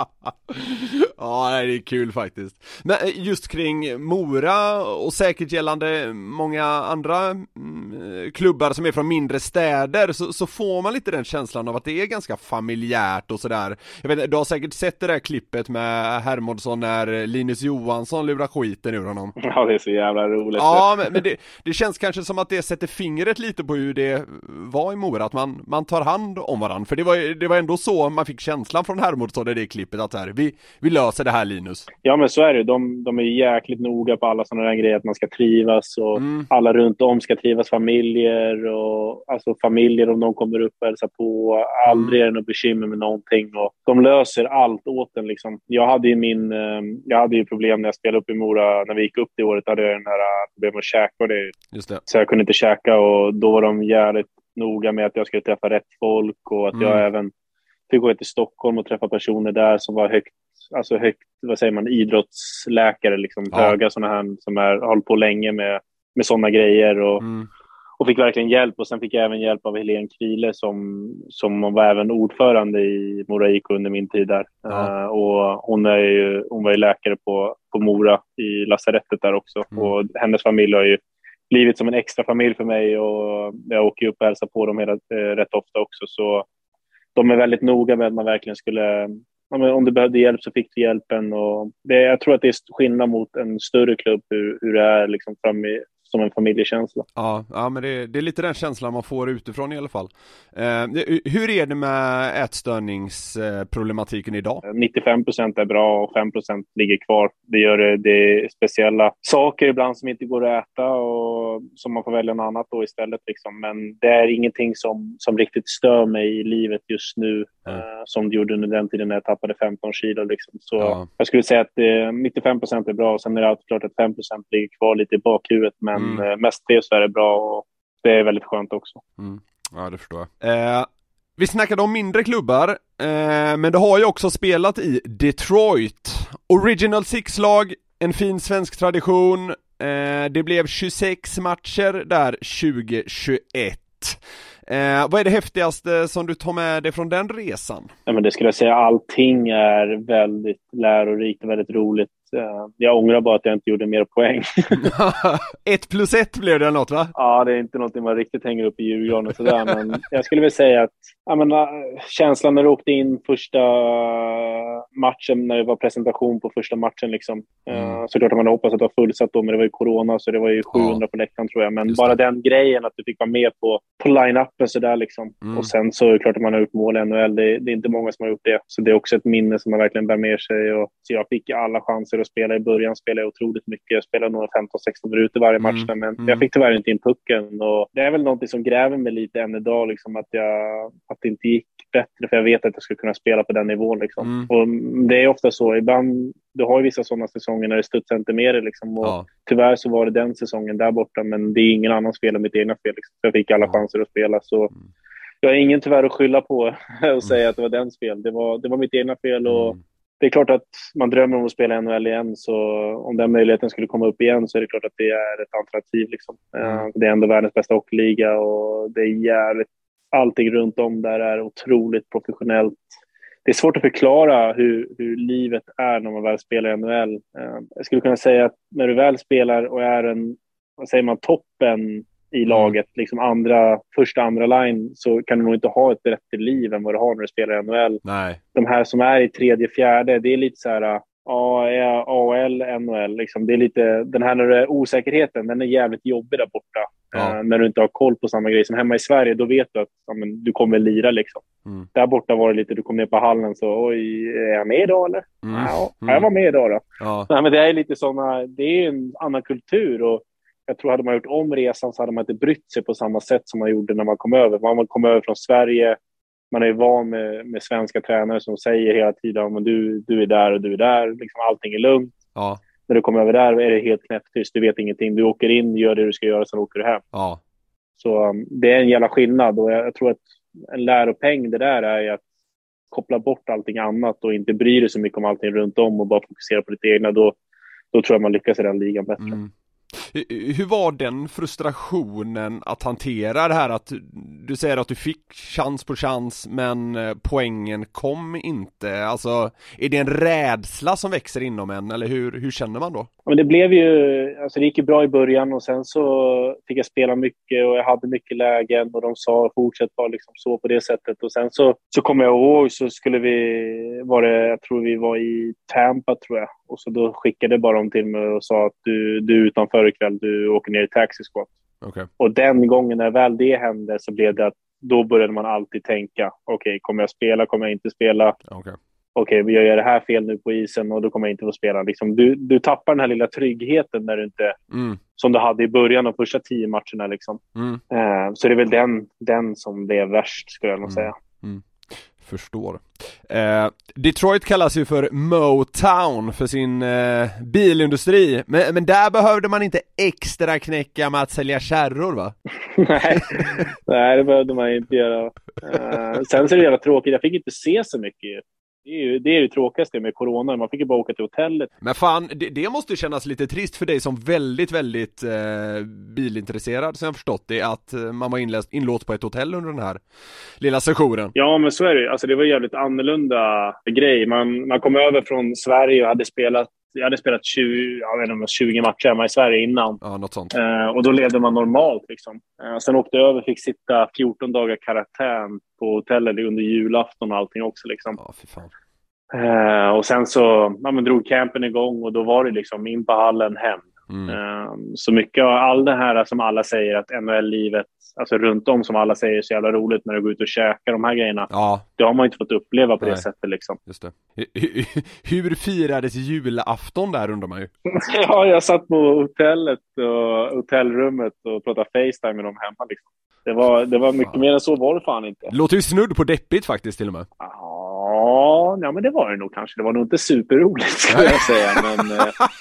Ja, det är kul faktiskt. Men just kring Mora och säkert gällande många andra mm, klubbar som är från mindre städer så, så får man lite den känslan av att det är ganska familjärt och sådär. Jag vet, du har säkert sett det där klippet med Hermodsson när Linus Johansson lurar skiten ur honom. Ja, det är så jävla roligt. Ja, men, men det, det känns kanske som att det sätter fingret lite på hur det var i Mora, att man, man tar hand om varandra. För det var, det var ändå så man fick känslan från Hermodsson i det klippet att här, vi, vi löser det här, Linus. Ja, men så är det. De, de är jäkligt noga på alla sådana där grejer, att man ska trivas och mm. alla runt om ska trivas, familjer och alltså familjer om de kommer upp och hälsar på. Aldrig är det något bekymmer med någonting och de löser allt åt en liksom. Jag hade ju min, jag hade ju problem när jag spelade upp i Mora, när vi gick upp det året hade jag den här problem att käka och det. Just det. Så jag kunde inte käka och då var de jävligt noga med att jag skulle träffa rätt folk och att mm. jag även fick gå till Stockholm och träffa personer där som var högt, alltså högt, vad säger man, idrottsläkare liksom, ja. höga sådana här som är, har hållit på länge med, med sådana grejer och, mm. och fick verkligen hjälp och sen fick jag även hjälp av Helene Kvile som, som var även ordförande i Mora I K under min tid där ja. uh, och hon, är ju, hon var ju läkare på, på Mora i lasarettet där också mm. och hennes familj har ju blivit som en extra familj för mig och jag åker upp och hälsar på dem hela, äh, rätt ofta också så de är väldigt noga med att man verkligen skulle, om du behövde hjälp så fick du hjälpen och det, jag tror att det är skillnad mot en större klubb hur, hur det är liksom fram i, som en familjekänsla. Ja, ja men det, det är lite den känslan man får utifrån i alla fall. Eh, hur är det med ätstörningsproblematiken idag? nittiofem procent är bra och fem procent ligger kvar. Det gör det, det är speciella saker ibland som inte går att äta och som man får välja något annat då istället. Liksom. Men det är ingenting som, som riktigt stör mig i livet just nu mm. eh, som det gjorde under den tiden när jag tappade femton kilo. Liksom. Så ja. Jag skulle säga att eh, nittiofem procent är bra och sen är det alltid klart att fem procent ligger kvar lite i bakhuvudet men Mm. mest det så är det bra och det är väldigt skönt också. Mm. Ja, det förstår jag. Eh, vi snackade om mindre klubbar, eh, men det har ju också spelat i Detroit. Original Six-lag, en fin svensk tradition. Eh, det blev tjugosex matcher där tjugohundratjugoett. Eh, vad är det häftigaste som du tar med dig från den resan? Ja, men det skulle jag säga, allting är väldigt lärorikt och väldigt roligt. Jag ångrar bara att jag inte gjorde mer poäng. ett plus ett blev det något, va? Ja, det är inte något man riktigt hänger upp i Djurgården och sådär. Men jag skulle väl säga att jag menar, känslan när du åkte in första matchen, när det var presentation på första matchen liksom. Mm. Såklart att man hoppas att det var fullsatt då, men det var ju corona så det var ju sjuhundra ja. på läktaren tror jag. Men Just bara det. den grejen att du fick vara med på, på line-upen sådär liksom. Mm. Och sen så är det klart att man har gjort mål i N H L. Det, det är inte många som har gjort det. Så det är också ett minne som man verkligen bär med sig. Och, så jag fick alla chanser att spela. I början spelade jag otroligt mycket. Jag spelade nog femton sexton minuter varje match. Mm. Men mm. jag fick tyvärr inte in pucken. Och det är väl något som gräver mig lite än idag. Liksom, att, jag, att det inte gick bättre. För jag vet att jag skulle kunna spela på den nivån. Liksom. Mm. Och det är ofta så. Ibland, du har ju vissa sådana säsonger när det studsar inte med det. Liksom. Och ja. Tyvärr så var det den säsongen där borta. Men det är ingen annans fel än mitt egna fel. Liksom. Jag fick alla ja. chanser att spela. Så mm. jag har ingen tyvärr att skylla på och säga mm. att det var dens fel. Det var, det var mitt egna fel. Och mm. det är klart att man drömmer om att spela N H L igen. Så om den möjligheten skulle komma upp igen så är det klart att det är ett alternativ. Liksom. Mm. Det är ändå världens bästa hockeyliga. Och det är jävligt, allting runt om där är otroligt professionellt. Det är svårt att förklara hur, hur livet är när man väl spelar i N H L. Jag skulle kunna säga att när du väl spelar och är en, vad säger man, toppen i laget, liksom andra, första, andra line, så kan du nog inte ha ett bättre liv än vad du har när du spelar i N H L. Nej. De här som är i tredje, fjärde, det är lite så här A A L, N H L. Liksom. Det är lite, den här när det är osäkerheten, den är jävligt jobbig där borta. Ja. Uh, när du inte har koll på samma grej som hemma i Sverige, då vet du att ja, men, du kommer lira liksom. Mm. Där borta var det lite, du kom ner på hallen så, oj, är jag med idag eller? Mm. Ja, jag var med idag då. Ja. Nej, men det är lite såna, det är en annan kultur och jag tror hade man gjort om resan så hade man inte brytt sig på samma sätt som man gjorde när man kom över. Man kom över från Sverige, man är van med, med svenska tränare som säger hela tiden att du, du är där och du är där, liksom allting är lugnt. Ja. När du kommer över där är det helt knäpptyst, du vet ingenting. Du åker in, gör det du ska göra, sen åker du hem. Ja. Så um, det är en jävla skillnad och jag, jag tror att en läropeng det där är att koppla bort allting annat och inte bry dig så mycket om allting runt om och bara fokusera på ditt egna. Då, då tror jag man lyckas i den ligan bättre. Mm. Hur var den frustrationen att hantera det här att du säger att du fick chans på chans men poängen kom inte? Alltså, är det en rädsla som växer inom en eller hur, hur känner man då? Men det blev ju, alltså det gick ju bra i början och sen så fick jag spela mycket och jag hade mycket lägen och de sa fortsätt bara liksom så på det sättet och sen så, så kommer jag ihåg så skulle vi, var det, jag tror vi var i Tampa tror jag och så då skickade bara de till mig och sa att du, du är utanför ikväll, du åker ner i taxi squat. Okay. Och den gången när väl det hände så blev det att då började man alltid tänka okej, okay, kommer jag spela, kommer jag inte spela? Okay. Okej, okay, jag gör det här fel nu på isen och då kommer jag inte få spela. Liksom, du, du tappar den här lilla tryggheten när du inte, mm. som du hade i början av första tio matcherna. Liksom. Mm. Uh, så det är väl den, den som blev värst, skulle jag nog mm. säga. Mm. Förstår. Eh, Detroit kallas ju för Motown för sin eh, bilindustri. Men, men där behövde man inte extra knäcka med att sälja kärror, va? Nej, Nej, det behövde man inte göra. Uh, sen så är det jävla tråkigt. Jag fick inte se så mycket. Det är ju det, är ju det tråkigaste med corona. Man fick ju bara åka till hotellet. Men fan, det, det måste ju kännas lite trist för dig som väldigt, väldigt eh, bilintresserad, som jag förstått det, att eh, man var inläst, inlåst på ett hotell under den här lilla sessionen. Ja, men så är det. Alltså, det var en jävligt annorlunda grej. Man, man kom över från Sverige och hade spelat Jag hade spelat tjugo, jag vet inte, tjugo matcher hemma i Sverige innan. Ja, något sånt. Eh, och då levde man normalt. Liksom. Eh, sen åkte jag över, fick sitta fjorton dagar karantän på hotellet under julafton och allting också. Liksom. Ja, fy fan. Eh, och sen så ja, men drog campen igång och då var det liksom in på hallen hem. Mm. Eh, så mycket av all det här som alla säger att N H L-livet, alltså runt om som alla säger är så jävla roligt när du går ut och käkar de här grejerna. Ja. Det har man inte fått uppleva på Nej. Det sättet liksom. Just det. Hur firades julafton där undrar man ju? Ja, jag satt på hotellet och hotellrummet och pratade FaceTime med dem hemma liksom. Det var, det var mycket fan. Mer än så var det fan inte. Låter ju snudd på deppigt faktiskt till och med. Ja, ja men det var det nog kanske. Det var nog inte superroligt skulle jag säga, men...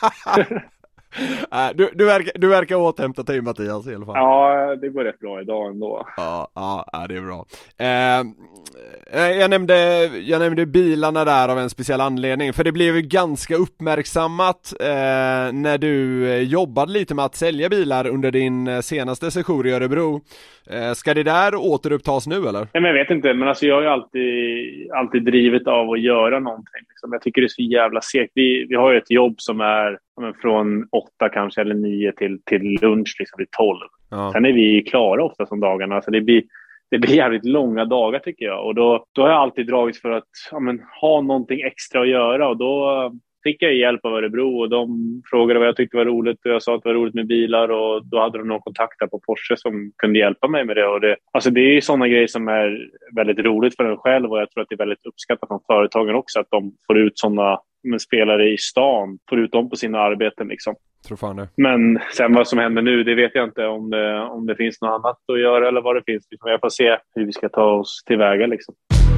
Äh, du, du, verkar, du verkar återhämta dig, Mattias, i alla fall. Ja, det går rätt bra idag ändå. Ja, ja det är bra. Eh, jag, nämnde, jag nämnde bilarna där av en speciell anledning. För det blev ju ganska uppmärksammat eh, när du jobbade lite med att sälja bilar under din senaste session i Örebro. Eh, ska det där återupptas nu, eller? Nej, men jag vet inte, men alltså jag har ju alltid, alltid drivit av att göra någonting. Liksom. Jag tycker det är så jävla segt. Vi, vi har ju ett jobb som är men, från åtta kanske eller nio till, till lunch, liksom till tolv. Ja. Sen är vi klara ofta som dagarna. Alltså det blir, det blir jävligt långa dagar tycker jag. Och då, då har jag alltid dragits för att ja, men, ha någonting extra att göra. Och då fick jag hjälp av Örebro och de frågade vad jag tyckte var roligt och jag sa att det var roligt med bilar och då hade de någon kontakt där på Porsche som kunde hjälpa mig med det. Och det alltså det är ju sådana grejer som är väldigt roligt för en själv och jag tror att det är väldigt uppskattat från företagen också att de får ut sådana men spelare i stan förutom på sina arbeten liksom. Tror fan det. Men sen vad som händer nu, det vet jag inte om det, om det finns något annat att göra eller vad det finns. Jag får se hur vi ska ta oss tillväga liksom.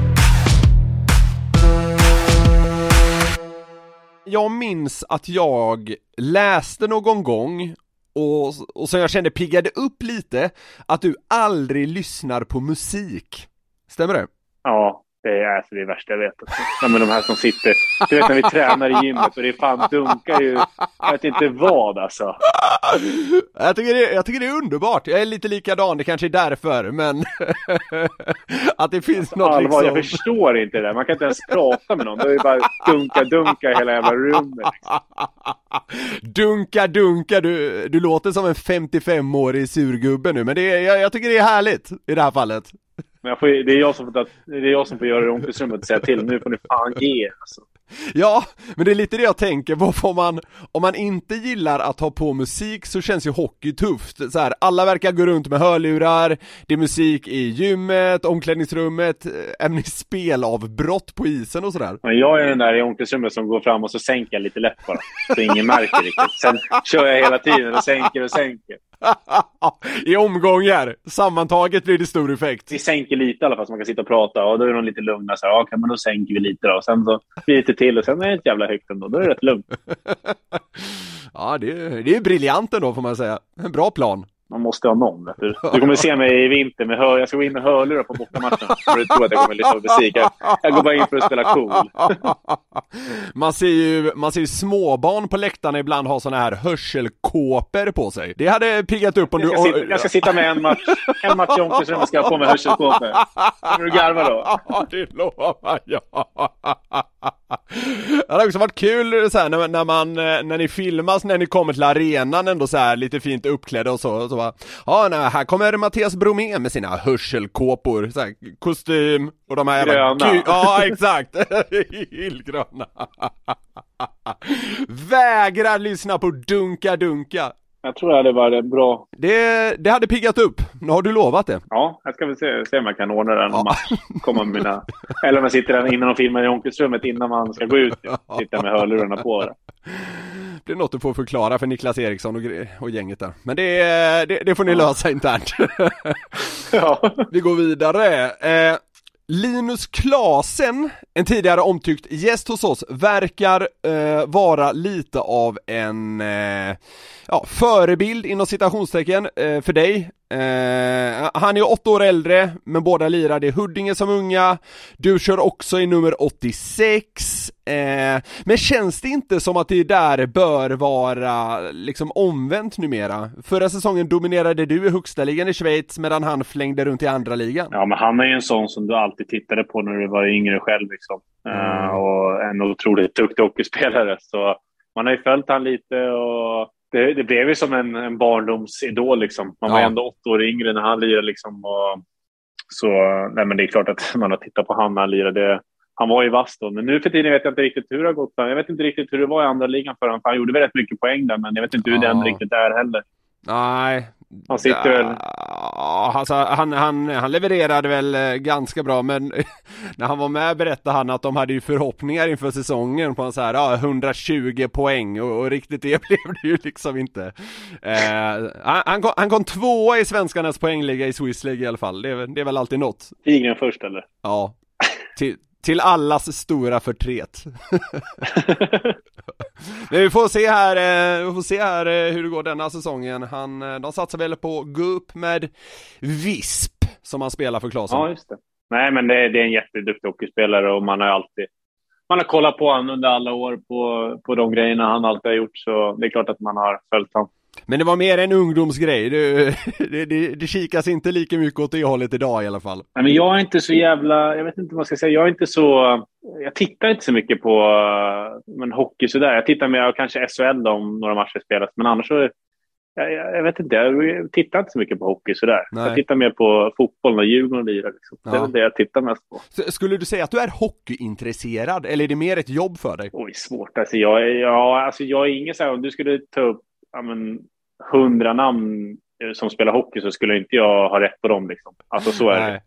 Jag minns att jag läste någon gång och, och så jag kände piggade upp lite att du aldrig lyssnar på musik. Stämmer det? Ja. Det är alltså det värsta jag vet. Ja, men de här som sitter... Du vet när vi tränar i gymmet och det är fan dunkar ju... Jag vet inte vad alltså. Jag tycker, det, jag tycker det är underbart. Jag är lite likadan, det kanske är därför. Men att det finns något allvar, liksom... Jag förstår inte det. Man kan inte ens prata med någon. Det är bara dunka, dunka hela jävla rummet. Liksom. Dunka, dunka. Du, du låter som en femtiofem-årig surgubbe nu. Men det är, jag, jag tycker det är härligt i det här fallet. Men jag får, det, är jag som får ta, det är jag som får göra det i omklädningsrummet och säga till. Nu får ni fan ge alltså. Ja, men det är lite det jag tänker. Vad får man, om man inte gillar att ha på musik så känns ju hockey tufft. Så här, alla verkar gå runt med hörlurar. Det är musik i gymmet, omklädningsrummet, även i spelavbrott på isen och sådär. Men jag är den där i omklädningsrummet som går fram och så sänker jag lite lätt bara. Så ingen märker riktigt. Sen kör jag hela tiden och sänker och sänker. I omgångar. Sammantaget blir det stor effekt. Vi sänker lite i alla fall så man kan sitta och prata. Och då är de lite lugna. Så här, okay, men då sänker vi lite då. Och sen så blir det lite till. Och sen är det ett jävla högt ändå. Då är det rätt lugnt. Ja, det är, det är briljant ändå får man säga. En bra plan. Man måste ha någon. Vet du. Du kommer se mig i vinter med hör. Jag ska gå in med hörlurar på bortamatchen. För du tror att jag kommer lyssna på musik. Jag, jag går bara in för att spela cool. Man ser ju, man ser ju småbarn på läktarna ibland ha såna här hörselkåpor på sig. Det hade piggat upp om jag du... Ska sitta, jag ska sitta med en match. En match i omklädningsrummet ska jag på med hörselkåpor. Kommer du garva då? Ja, det lovar jag. Det hade också varit kul så här, när, när, man, när ni filmas, när ni kommer till arenan ändå så här lite fint uppklädda och så, och så bara, ja, nej, här kommer Mattias Bromé med sina hörselkåpor, så här, kostym och de här gröna. Gy- ja, exakt. Illgröna. Vägrar lyssna på dunka dunka. Jag tror att det var det bra. Det, det hade piggat upp. Nu har du lovat det. Ja, jag ska väl se, se om jag kan ordna den. Ja. Komma med mina... Eller om jag sitter där innan de filmar i omklädningsrummet innan man ska gå ut. Sitta med hörlurarna på det. Det är något du får förklara för Niklas Eriksson och, och gänget där. Men det, det, det får ni lösa internt. Ja. Vi går vidare. Eh, Linus Klasen, en tidigare omtyckt gäst hos oss, verkar eh, vara lite av en eh, ja, förebild inom citationstecken eh, för dig. Eh, han är åtta år äldre, men båda lirade i Huddinge som unga. Du kör också i nummer åttiosex. Eh, men känns det inte som att det där bör vara liksom omvänt numera? Förra säsongen dominerade du i högsta ligan i Schweiz medan han flängde runt i andra ligan. Ja, men han är ju en sån som du alltid tittade på när du var yngre själv liksom. Mm. Uh, och en otroligt duktig hockeyspelare. Så man har ju följt han lite och det, det blev ju som en, en barndomsidol liksom. Man var ja. ändå åtta år yngre när han lirade liksom. Och så, nej men det är klart att man har tittat på han när han lirade. Han var ju vass då, men nu för tiden vet jag inte riktigt hur det har gått. Jag vet inte riktigt hur det var i andra ligan för honom. Han gjorde väl rätt mycket poäng där, men jag vet inte hur ja. den riktigt är heller. Nej. Han sitter ja, väl... Alltså, han, han, han levererade väl ganska bra, men när han var med berättade han att de hade ju förhoppningar inför säsongen på en så här ja, hundratjugo poäng och, och riktigt det blev det ju liksom inte. Eh, han, han, kom, han kom tvåa i svenskarnas poängliga i Swiss League i alla fall. Det är, det är väl alltid något. Tigren först eller? Ja. Till, till allas stora förtret. Men vi får se här, vi får se här hur det går denna säsongen. Han, de satsar väl på att gå upp med Visp som han spelar för Klasen. Ja, just det. Nej, men det, det är en jätteduktig hockeyspelare och man har alltid man har kollat på honom under alla år på, på de grejerna han alltid har gjort, så det är klart att man har följt honom. Men det var mer en ungdomsgrej. Det, det, det, det kikas inte lika mycket åt det hållet idag i alla fall. Nej, men jag är inte så jävla... Jag vet inte vad jag ska säga. Jag är inte så... Jag tittar inte så mycket på men, hockey sådär. Jag tittar mer kanske S H L om några matcher spelas. Men annars så... Jag, jag, jag vet inte. Jag tittar inte så mycket på hockey sådär. Nej. Jag tittar mer på fotboll och Djurgården och lirar. Liksom. Ja. Det är väl det jag tittar mest på. Så, skulle du säga att du är hockeyintresserad? Eller är det mer ett jobb för dig? Oj, svårt. Alltså, jag, ja, alltså, jag är ingen så här... Om du skulle ta upp... Ja, men, hundra namn som spelar hockey så skulle inte jag ha rätt på dem liksom. Alltså så är nej, det. Nej.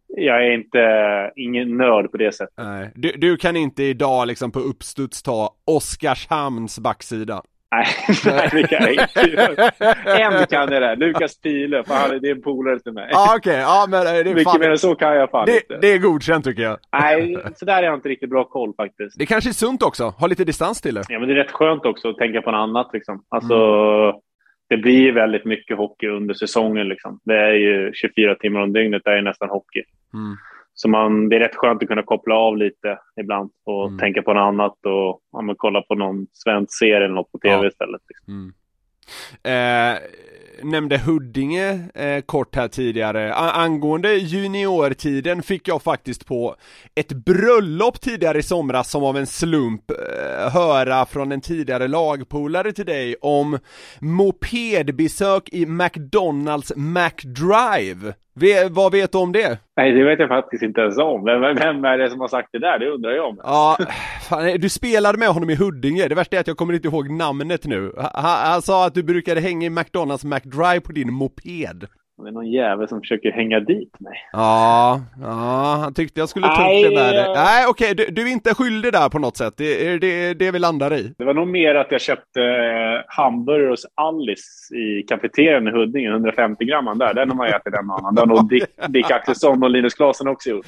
Jag är inte ingen nörd på det sättet. Nej. Du, du kan inte idag liksom på uppstuds ta Oskarshamns backsida. Nej, nej, det kan jag inte. En kan det där, Lukas Pile, för han är, det är en polare till mig. Ah, okej, okay. Ja, men det är mycket fan... mer än så kan jag fan det, inte. Det är godkänt tycker jag. Nej, så där är jag inte riktigt bra koll faktiskt. Det kanske är sunt också, ha lite distans till det. Ja, men det är rätt skönt också att tänka på något annat liksom. Alltså, mm. det blir väldigt mycket hockey under säsongen liksom. Det är ju tjugofyra timmar om dygnet, det är nästan hockey. Mm. Så man, det är rätt skönt att kunna koppla av lite ibland och mm. tänka på något annat och ja, men kolla på någon svensk serie eller något på tv ja. istället. Liksom. Mm. Eh, nämnde Huddinge eh, kort här tidigare. A- angående juniortiden fick jag faktiskt på ett bröllop tidigare i somras som av en slump eh, höra från en tidigare lagpolare till dig om mopedbesök i McDonalds McDrive. V- vad vet du om det? Nej, det vet jag faktiskt inte ens om. Vem, vem är det som har sagt det där? Det undrar jag om. Ja, fan, du spelade med honom i Huddinge. Det värsta är att jag kommer inte ihåg namnet nu. Han, han sa att du brukade hänga i McDonalds McDrive på din moped. Det är någon jävel som försöker hänga dit mig. Ja, ja han tyckte jag skulle ta upp det med dig. Nej, okej, okay, du, du är inte skyldig där på något sätt. Det är det, det vi landar i. Det var nog mer att jag köpte eh, hamburgare hos Alice i kafeterian i Huddinge, hundrafemtio gram där. Den har man ätit den annan. Det har nog Dick, Dick Axelsson och Linus Klasen också gjort.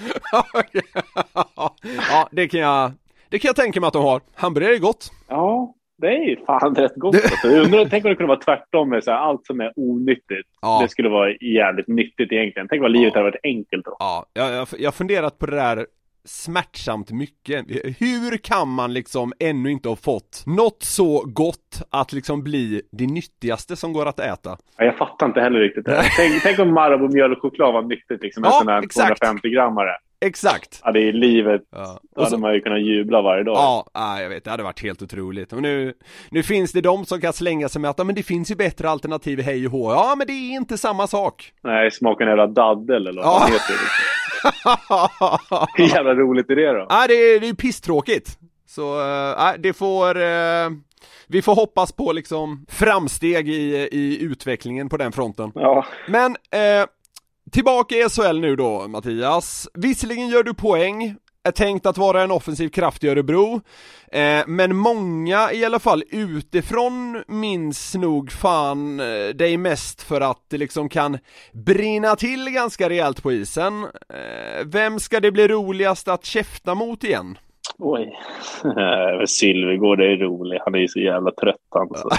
Ja, det kan jag det kan jag tänka mig att de har. Hamburgare är gott. Ja. Det är ju fan rätt gott. Alltså. Jag undrar, tänk om det kunde vara tvärtom med så här, allt som är onyttigt. Ja. Det skulle vara jävligt nyttigt egentligen. Tänk vad livet ja. hade varit enkelt då. Ja, jag, jag har funderat på det där smärtsamt mycket. Hur kan man liksom ännu inte ha fått något så gott att liksom bli det nyttigaste som går att äta? Ja, jag fattar inte heller riktigt det. tänk, tänk om Marabou mjölkchoklad var nyttigt liksom. En ja, sån här tvåhundrafemtio grammare. Exakt. Ja, det är livet. Ja. Då hade så, man ju kunnat jubla varje dag. Ja, jag vet. Det hade varit helt otroligt. Och nu, nu finns det de som kan slänga sig med att men det finns ju bättre alternativ, hej och hå. Ja, men det är inte samma sak. Nej, smakar en jävla daddel eller vad ja. heter det. Hur jävla roligt är det då? Ja, det är, det är ju pisstråkigt. Så, äh, det får... Äh, vi får hoppas på liksom framsteg i, i utvecklingen på den fronten. Ja. Men... Äh, tillbaka i S H L nu då, Mattias. Visserligen gör du poäng, är tänkt att vara en offensiv kraft i Örebro, eh, men många i alla fall utifrån minns nog fan eh, dig mest för att det liksom kan brinna till ganska rejält på isen. Eh, vem ska det bli roligast att käfta mot igen? Oj, Sylvegård är rolig, han är ju så jävla trött alltså.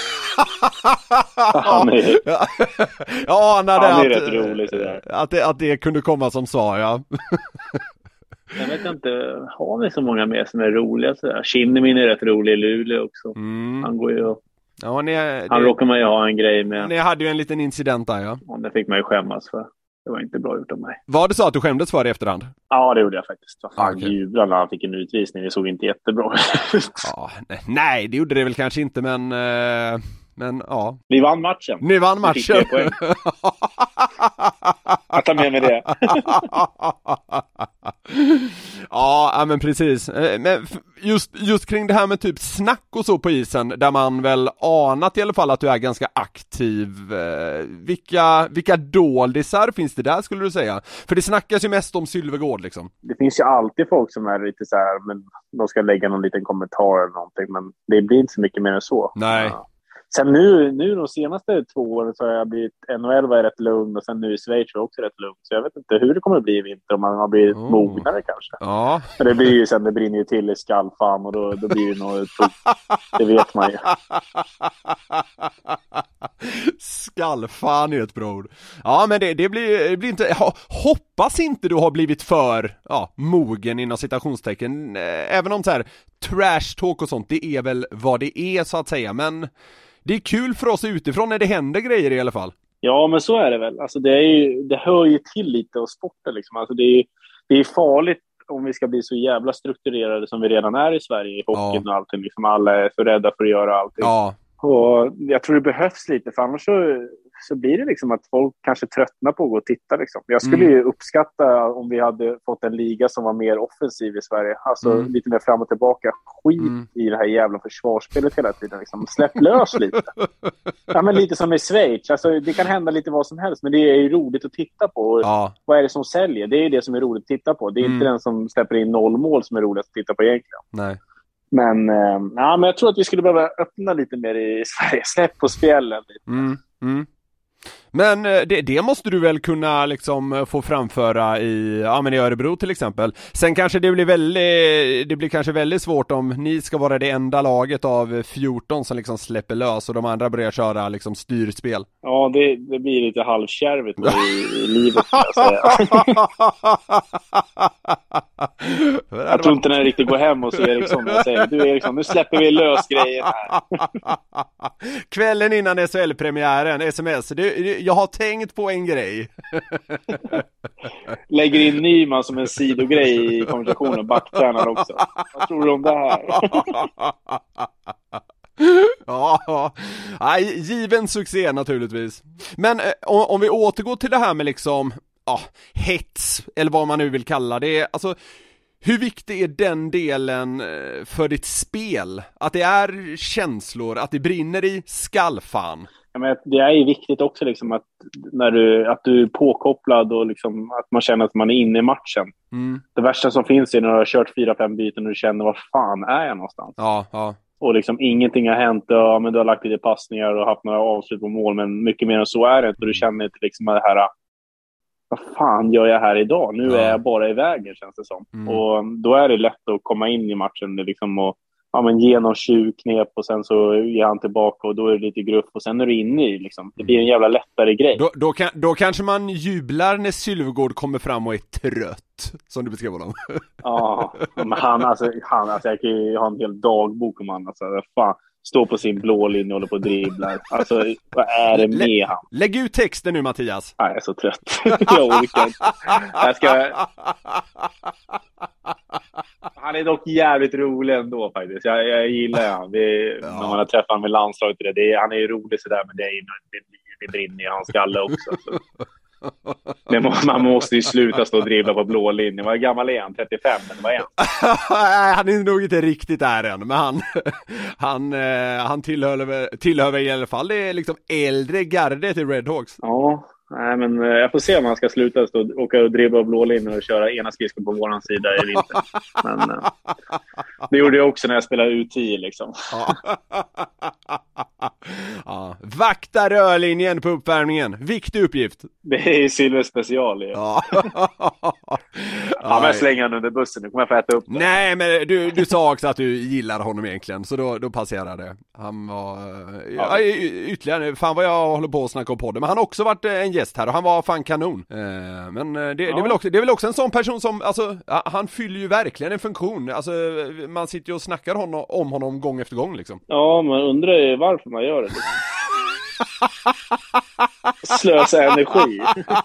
han är, ja, han, han är att, rätt rolig sådär. Att det, att det kunde komma som sa, ja. Jag vet inte, har vi så många med som är roliga sådär? Kinnemin är rätt rolig i Luleå också. Mm. Han går ju och, ja, ni, han det, råkar man ju ha en grej med. Ni hade ju en liten incident där, ja. Och det fick man ju skämmas för. Det var inte bra gjort av mig. Var det så att du skämdes för i efterhand? Ja, det gjorde jag faktiskt. Vad fan, okay. Jublade när han fick en utvisning. Det såg inte jättebra ut. Ja, nej, det gjorde det väl kanske inte, men... Uh... Men ja. Vi vann matchen. Ni vann matchen. Jag tar med mig det. Ja, men precis. Men just, just kring det här med typ snack och så på isen, där man väl anat i alla fall att du är ganska aktiv. Vilka, vilka doldisar finns det där, skulle du säga? För det snackas ju mest om Sylvegård liksom. Det finns ju alltid folk som är lite så här, men de ska lägga någon liten kommentar eller någonting, men det blir inte så mycket mer än så. Nej. Ja. Sen nu, nu de senaste två åren så har jag blivit, N H L var rätt lugn och sen nu i Schweiz var också rätt lugn. Så jag vet inte hur det kommer att bli i vinter om man har blivit oh. mognare kanske. Ja. Men det blir ju sen, det brinner ju till i skallfan och då, då blir det något tog. Det vet man ju. Skallfan är ett bra ord. Ja, men det, det, blir, det blir inte... Hoppas inte du har blivit för ja, mogen inom citationstecken. Även om så här trash talk och sånt, det är väl vad det är så att säga. Men det är kul för oss utifrån när det händer grejer i alla fall. Ja, men så är det väl. Alltså det, är ju, det hör ju till lite av sporten liksom. Alltså det är, det är farligt om vi ska bli så jävla strukturerade som vi redan är i Sverige i hockeyn ja. och allting. Liksom alla är för rädda för att göra allting. Ja. Och jag tror det behövs lite, för annars så så blir det liksom att folk kanske tröttnar på att gå och titta. Liksom. Jag skulle mm. ju uppskatta om vi hade fått en liga som var mer offensiv i Sverige. Alltså mm. lite mer fram och tillbaka. Skit mm. i det här jävla försvarsspelet hela tiden. Liksom. Släpp lös lite. Ja, men lite som i Schweiz. Alltså, det kan hända lite vad som helst, men det är ju roligt att titta på. Och ja. Vad är det som säljer? Det är det som är roligt att titta på. Det är mm. inte den som släpper in noll mål som är roligt att titta på egentligen. Nej. Men, eh, ja, men jag tror att vi skulle behöva öppna lite mer i Sverige. Släpp på spelen lite. Mm, mm. Men det, det måste du väl kunna liksom få framföra i, ja, men i Örebro till exempel. Sen kanske det blir väldigt, det blir kanske väldigt svårt om ni ska vara det enda laget av fjorton som liksom släpper lös och de andra börjar köra liksom styrspel. Ja, det, det blir lite halvkärvigt i, i livet, kan jag säga. Jag tror inte när jag riktigt går hem och så Eriksson och säger, du Eriksson, nu släpper vi lös grejen här. Kvällen innan S H L-premiären, sms, du, jag har tänkt på en grej. Lägger in Nyman som en sidogrej i konversationen, backtränaren också. Vad tror du om det här? Ja, nej, given succé naturligtvis. Men eh, om, om vi återgår till det här med liksom, ja, hets, eller vad man nu vill kalla det. Alltså, hur viktig är den delen för ditt spel? Att det är känslor, att det brinner i skallfan? Ja, men det är ju viktigt också liksom att, när du, att du är påkopplad och liksom att man känner att man är inne i matchen. Mm. Det värsta som finns är när du har kört fyra, fem byten och du känner, var fan är jag någonstans? Ja, ja. Och liksom ingenting har hänt, ja, men du har lagt lite passningar och haft några avslut på mål, men mycket mer än så är det inte. Och du känner inte liksom det här, vad fan gör jag här idag? Nu ja. är jag bara i vägen, känns det som. Mm. Och då är det lätt att komma in i matchen liksom, och ja, men genom tjugo knep och sen så ger han tillbaka och då är det lite gruff och sen är du inne i liksom. Det blir en jävla lättare grej. Då, då, kan, då kanske man jublar när Sylvegård kommer fram och är trött, som du beskrev honom. Ja, men han alltså, han, alltså jag kan ju ha en hel dagbok om han. Alltså, fan, stå på sin blå linje och håller på och dribblar. Alltså, vad är det med Lä, han? Lägg ut texten nu, Mattias. Nej, jag är så trött. Jag orkar inte. Jag ska... Han är dock jävligt rolig ändå faktiskt. Jag, jag gillar han. Det, ja. När man har träffat honom med landslaget. Det, det, han är ju rolig sådär, men det, är, det, det brinner i hans skalle också. Så. Det må, man måste ju sluta stå och dribbla på blå linjen. Vad gammal är han? trettiofem eller vad är han? Han är nog inte riktigt där än, men han, han, han tillhör, tillhör i alla fall det är liksom äldre gardet i Redhawks. Ja. Nej, men jag får se om han ska sluta stå, åka och dribbla blå linjen och köra ena skridskon på våran sida i vinter. Men uh, det gjorde jag också när jag spelade U tio liksom. Ja. Vakta rörlinjen på uppvärmningen. Viktig uppgift. Det är Silver special. Ja. Ja, men slänger han under bussen. Nu kommer jag få äta upp det. Nej, men du, du sa också att du gillar honom egentligen. Så då, då passerar det. Han var ja, ytterligare, fan vad jag håller på att snacka om podden. Men han har också varit en gäst här och han var fan kanon. Men det, det, är väl också, det är väl också en sån person som, alltså, han fyller ju verkligen en funktion. Alltså, man sitter ju och snackar honom, om honom gång efter gång liksom. Ja, man undrar ju varför man gör det liksom. Slösa energi.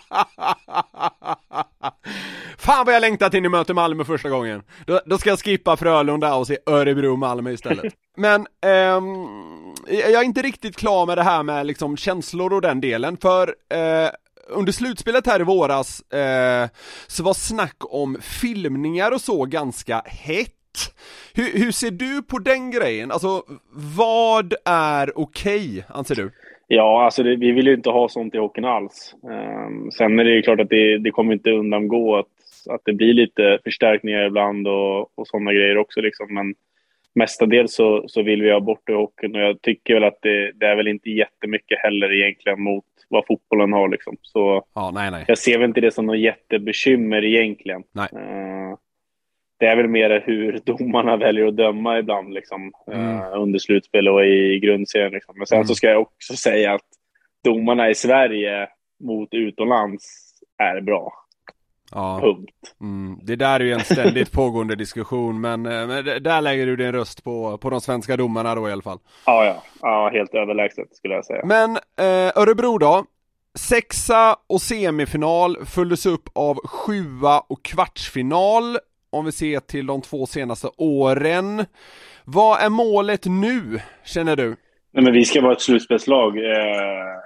Fan vad jag längtar till ni möter Malmö första gången. Då, då ska jag skippa Frölunda och se Örebro Malmö istället. Men ehm, jag är inte riktigt klar med det här med liksom känslor och den delen. För eh, under slutspelet här i våras eh, så var snack om filmningar och så ganska hett. Hur, hur ser du på den grejen? Alltså, vad är okej, anser du? Ja, alltså det, vi vill ju inte ha sånt i hockeyn alls. Um, sen är det ju klart att det, det kommer inte undangå att, att det blir lite förstärkningar ibland och, och sådana grejer också liksom. Men mestadels så, så vill vi ha bort det i hockeyn och jag tycker väl att det, det är väl inte jättemycket heller egentligen mot vad fotbollen har liksom. Så ja, nej, nej. Jag ser väl inte det som något jättebekymmer egentligen. Nej. Uh, Det är väl mer hur domarna väljer att döma ibland liksom, mm. uh, under slutspel och i grundserien. Liksom. Men sen mm. så ska jag också säga att domarna i Sverige mot utomlands är bra. Ja. Punkt. Mm. Det där är ju en ständigt pågående diskussion, men, men där lägger du din röst på, på de svenska domarna då i alla fall. Ja, ja. ja helt överlägset skulle jag säga. Men eh, Örebro då? Sexa och semifinal följdes upp av sjua och kvartsfinal. Om vi ser till de två senaste åren. Vad är målet nu, känner du? Nej, men vi ska vara ett slutspelslag. Eh,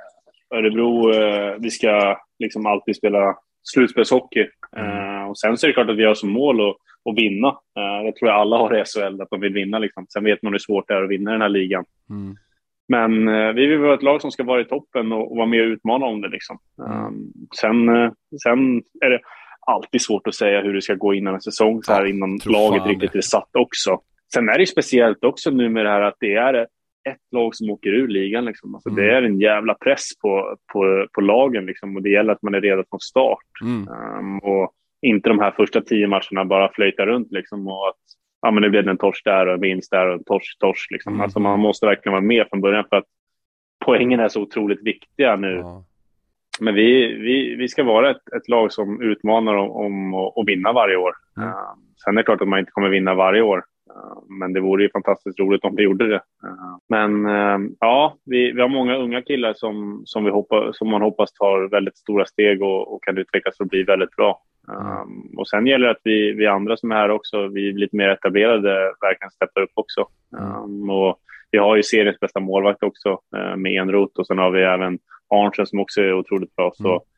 Örebro, eh, vi ska liksom alltid spela slutspelshockey. Mm. Eh, och sen så är det klart att vi har som mål att, att vinna. Eh, jag tror att alla har i S H L att de vill vinna. Liksom. Sen vet man hur svårt det är att vinna den här ligan. Mm. Men eh, vi vill vara ett lag som ska vara i toppen och, och vara med och utmana om det. Liksom. Mm. Eh, sen, eh, sen är det alltid svårt att säga hur det ska gå innan en säsong. Så här, ja, innan laget riktigt är satt också. Sen är det speciellt också nu med det här att det är ett lag som åker ur ligan. Liksom. Alltså, mm. Det är en jävla press på, på, på lagen. Liksom. Och det gäller att man är redo från start. Mm. Um, och inte de här första tio matcherna bara flöjta runt. Liksom, och att ja, men det blir en torsk där och en vinst där och en torsk, torsk. Liksom. Mm. Alltså, man måste verkligen vara med från början för att poängen är så otroligt viktiga nu. Ja. Men vi, vi, vi ska vara ett, ett lag som utmanar om, om att vinna varje år. Mm. Uh, sen är det klart att man inte kommer vinna varje år. Men det vore ju fantastiskt roligt om vi gjorde det. Men ja, vi, vi har många unga killar som, som, vi hoppas, som man hoppas tar väldigt stora steg och, och kan utvecklas och bli väldigt bra. Mm. Och sen gäller det att vi, vi andra som är här också, vi är lite mer etablerade, verkligen steppar upp också. Mm. Och vi har ju seriens bästa målvakt också med Enroth och sen har vi även Arntzen som också är otroligt bra. Så mm.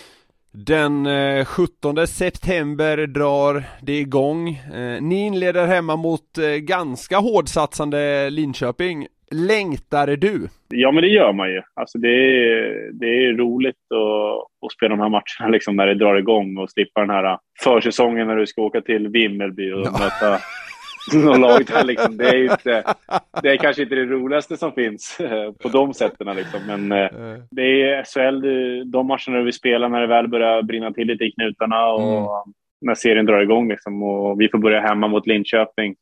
Den eh, sjuttonde september drar det igång. Eh, ni inleder hemma mot eh, ganska hårdsatsande Linköping. Längtar du? Ja, men det gör man ju. Alltså det är, det är roligt att, att spela de här matcherna liksom, när det drar igång och slippa den här försäsongen när du ska åka till Vimmerby och ja. möta någon lag där, liksom. Det är ju inte, det är kanske inte det roligaste som finns på de sätten liksom. Men det är S H L, de matcherna vi spelar när det väl börjar brinna till lite i knutarna och mm. när serien drar igång liksom, och vi får börja hemma mot Linköping,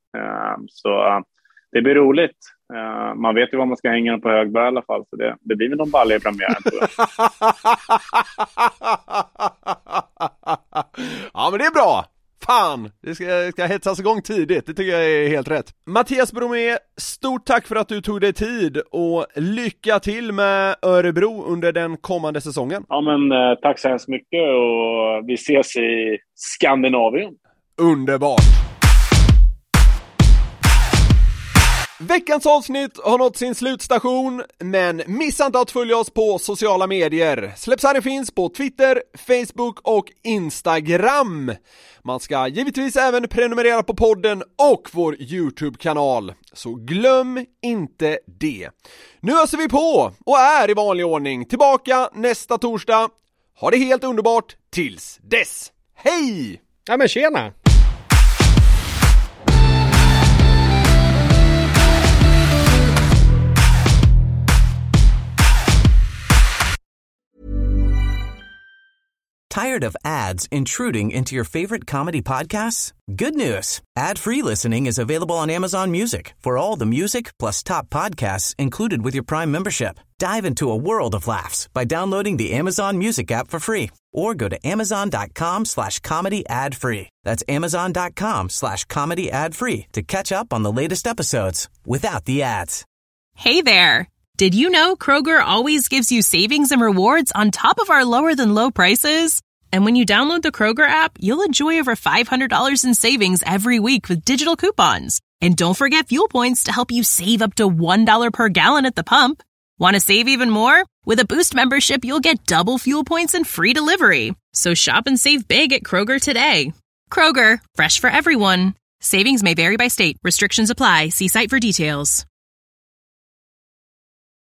så det blir roligt. Man vet ju vad man ska hänga på Högberg i alla fall, så det, det blir väl någon balle i premiären, tror jag. Ja, men det är bra. Fan, det ska, ska hetsas igång tidigt, det tycker jag är helt rätt. Mattias Bromé, stort tack för att du tog dig tid och lycka till med Örebro under den kommande säsongen. Ja, men eh, tack så hemskt mycket och vi ses i Skandinavien. Underbart! Veckans avsnitt har nått sin slutstation, men missa inte att följa oss på sociala medier. Släppsarren finns på Twitter, Facebook och Instagram. Man ska givetvis även prenumerera på podden och vår YouTube-kanal. Så glöm inte det. Nu öser vi på och är i vanlig ordning tillbaka nästa torsdag. Ha det helt underbart tills dess. Hej! Ja, men tjena! Tired of ads intruding into your favorite comedy podcasts? Good news. Ad-free listening is available on Amazon Music for all the music plus top podcasts included with your Prime membership. Dive into a world of laughs by downloading the Amazon Music app for free or go to amazon.com slash comedy ad free. That's amazon.com slash comedy ad free to catch up on the latest episodes without the ads. Hey there. Did you know Kroger always gives you savings and rewards on top of our lower than low prices? And when you download the Kroger app, you'll enjoy over five hundred dollars in savings every week with digital coupons. And don't forget fuel points to help you save up to one dollar per gallon at the pump. Want to save even more? With a Boost membership, you'll get double fuel points and free delivery. So shop and save big at Kroger today. Kroger, fresh for everyone. Savings may vary by state. Restrictions apply. See site for details.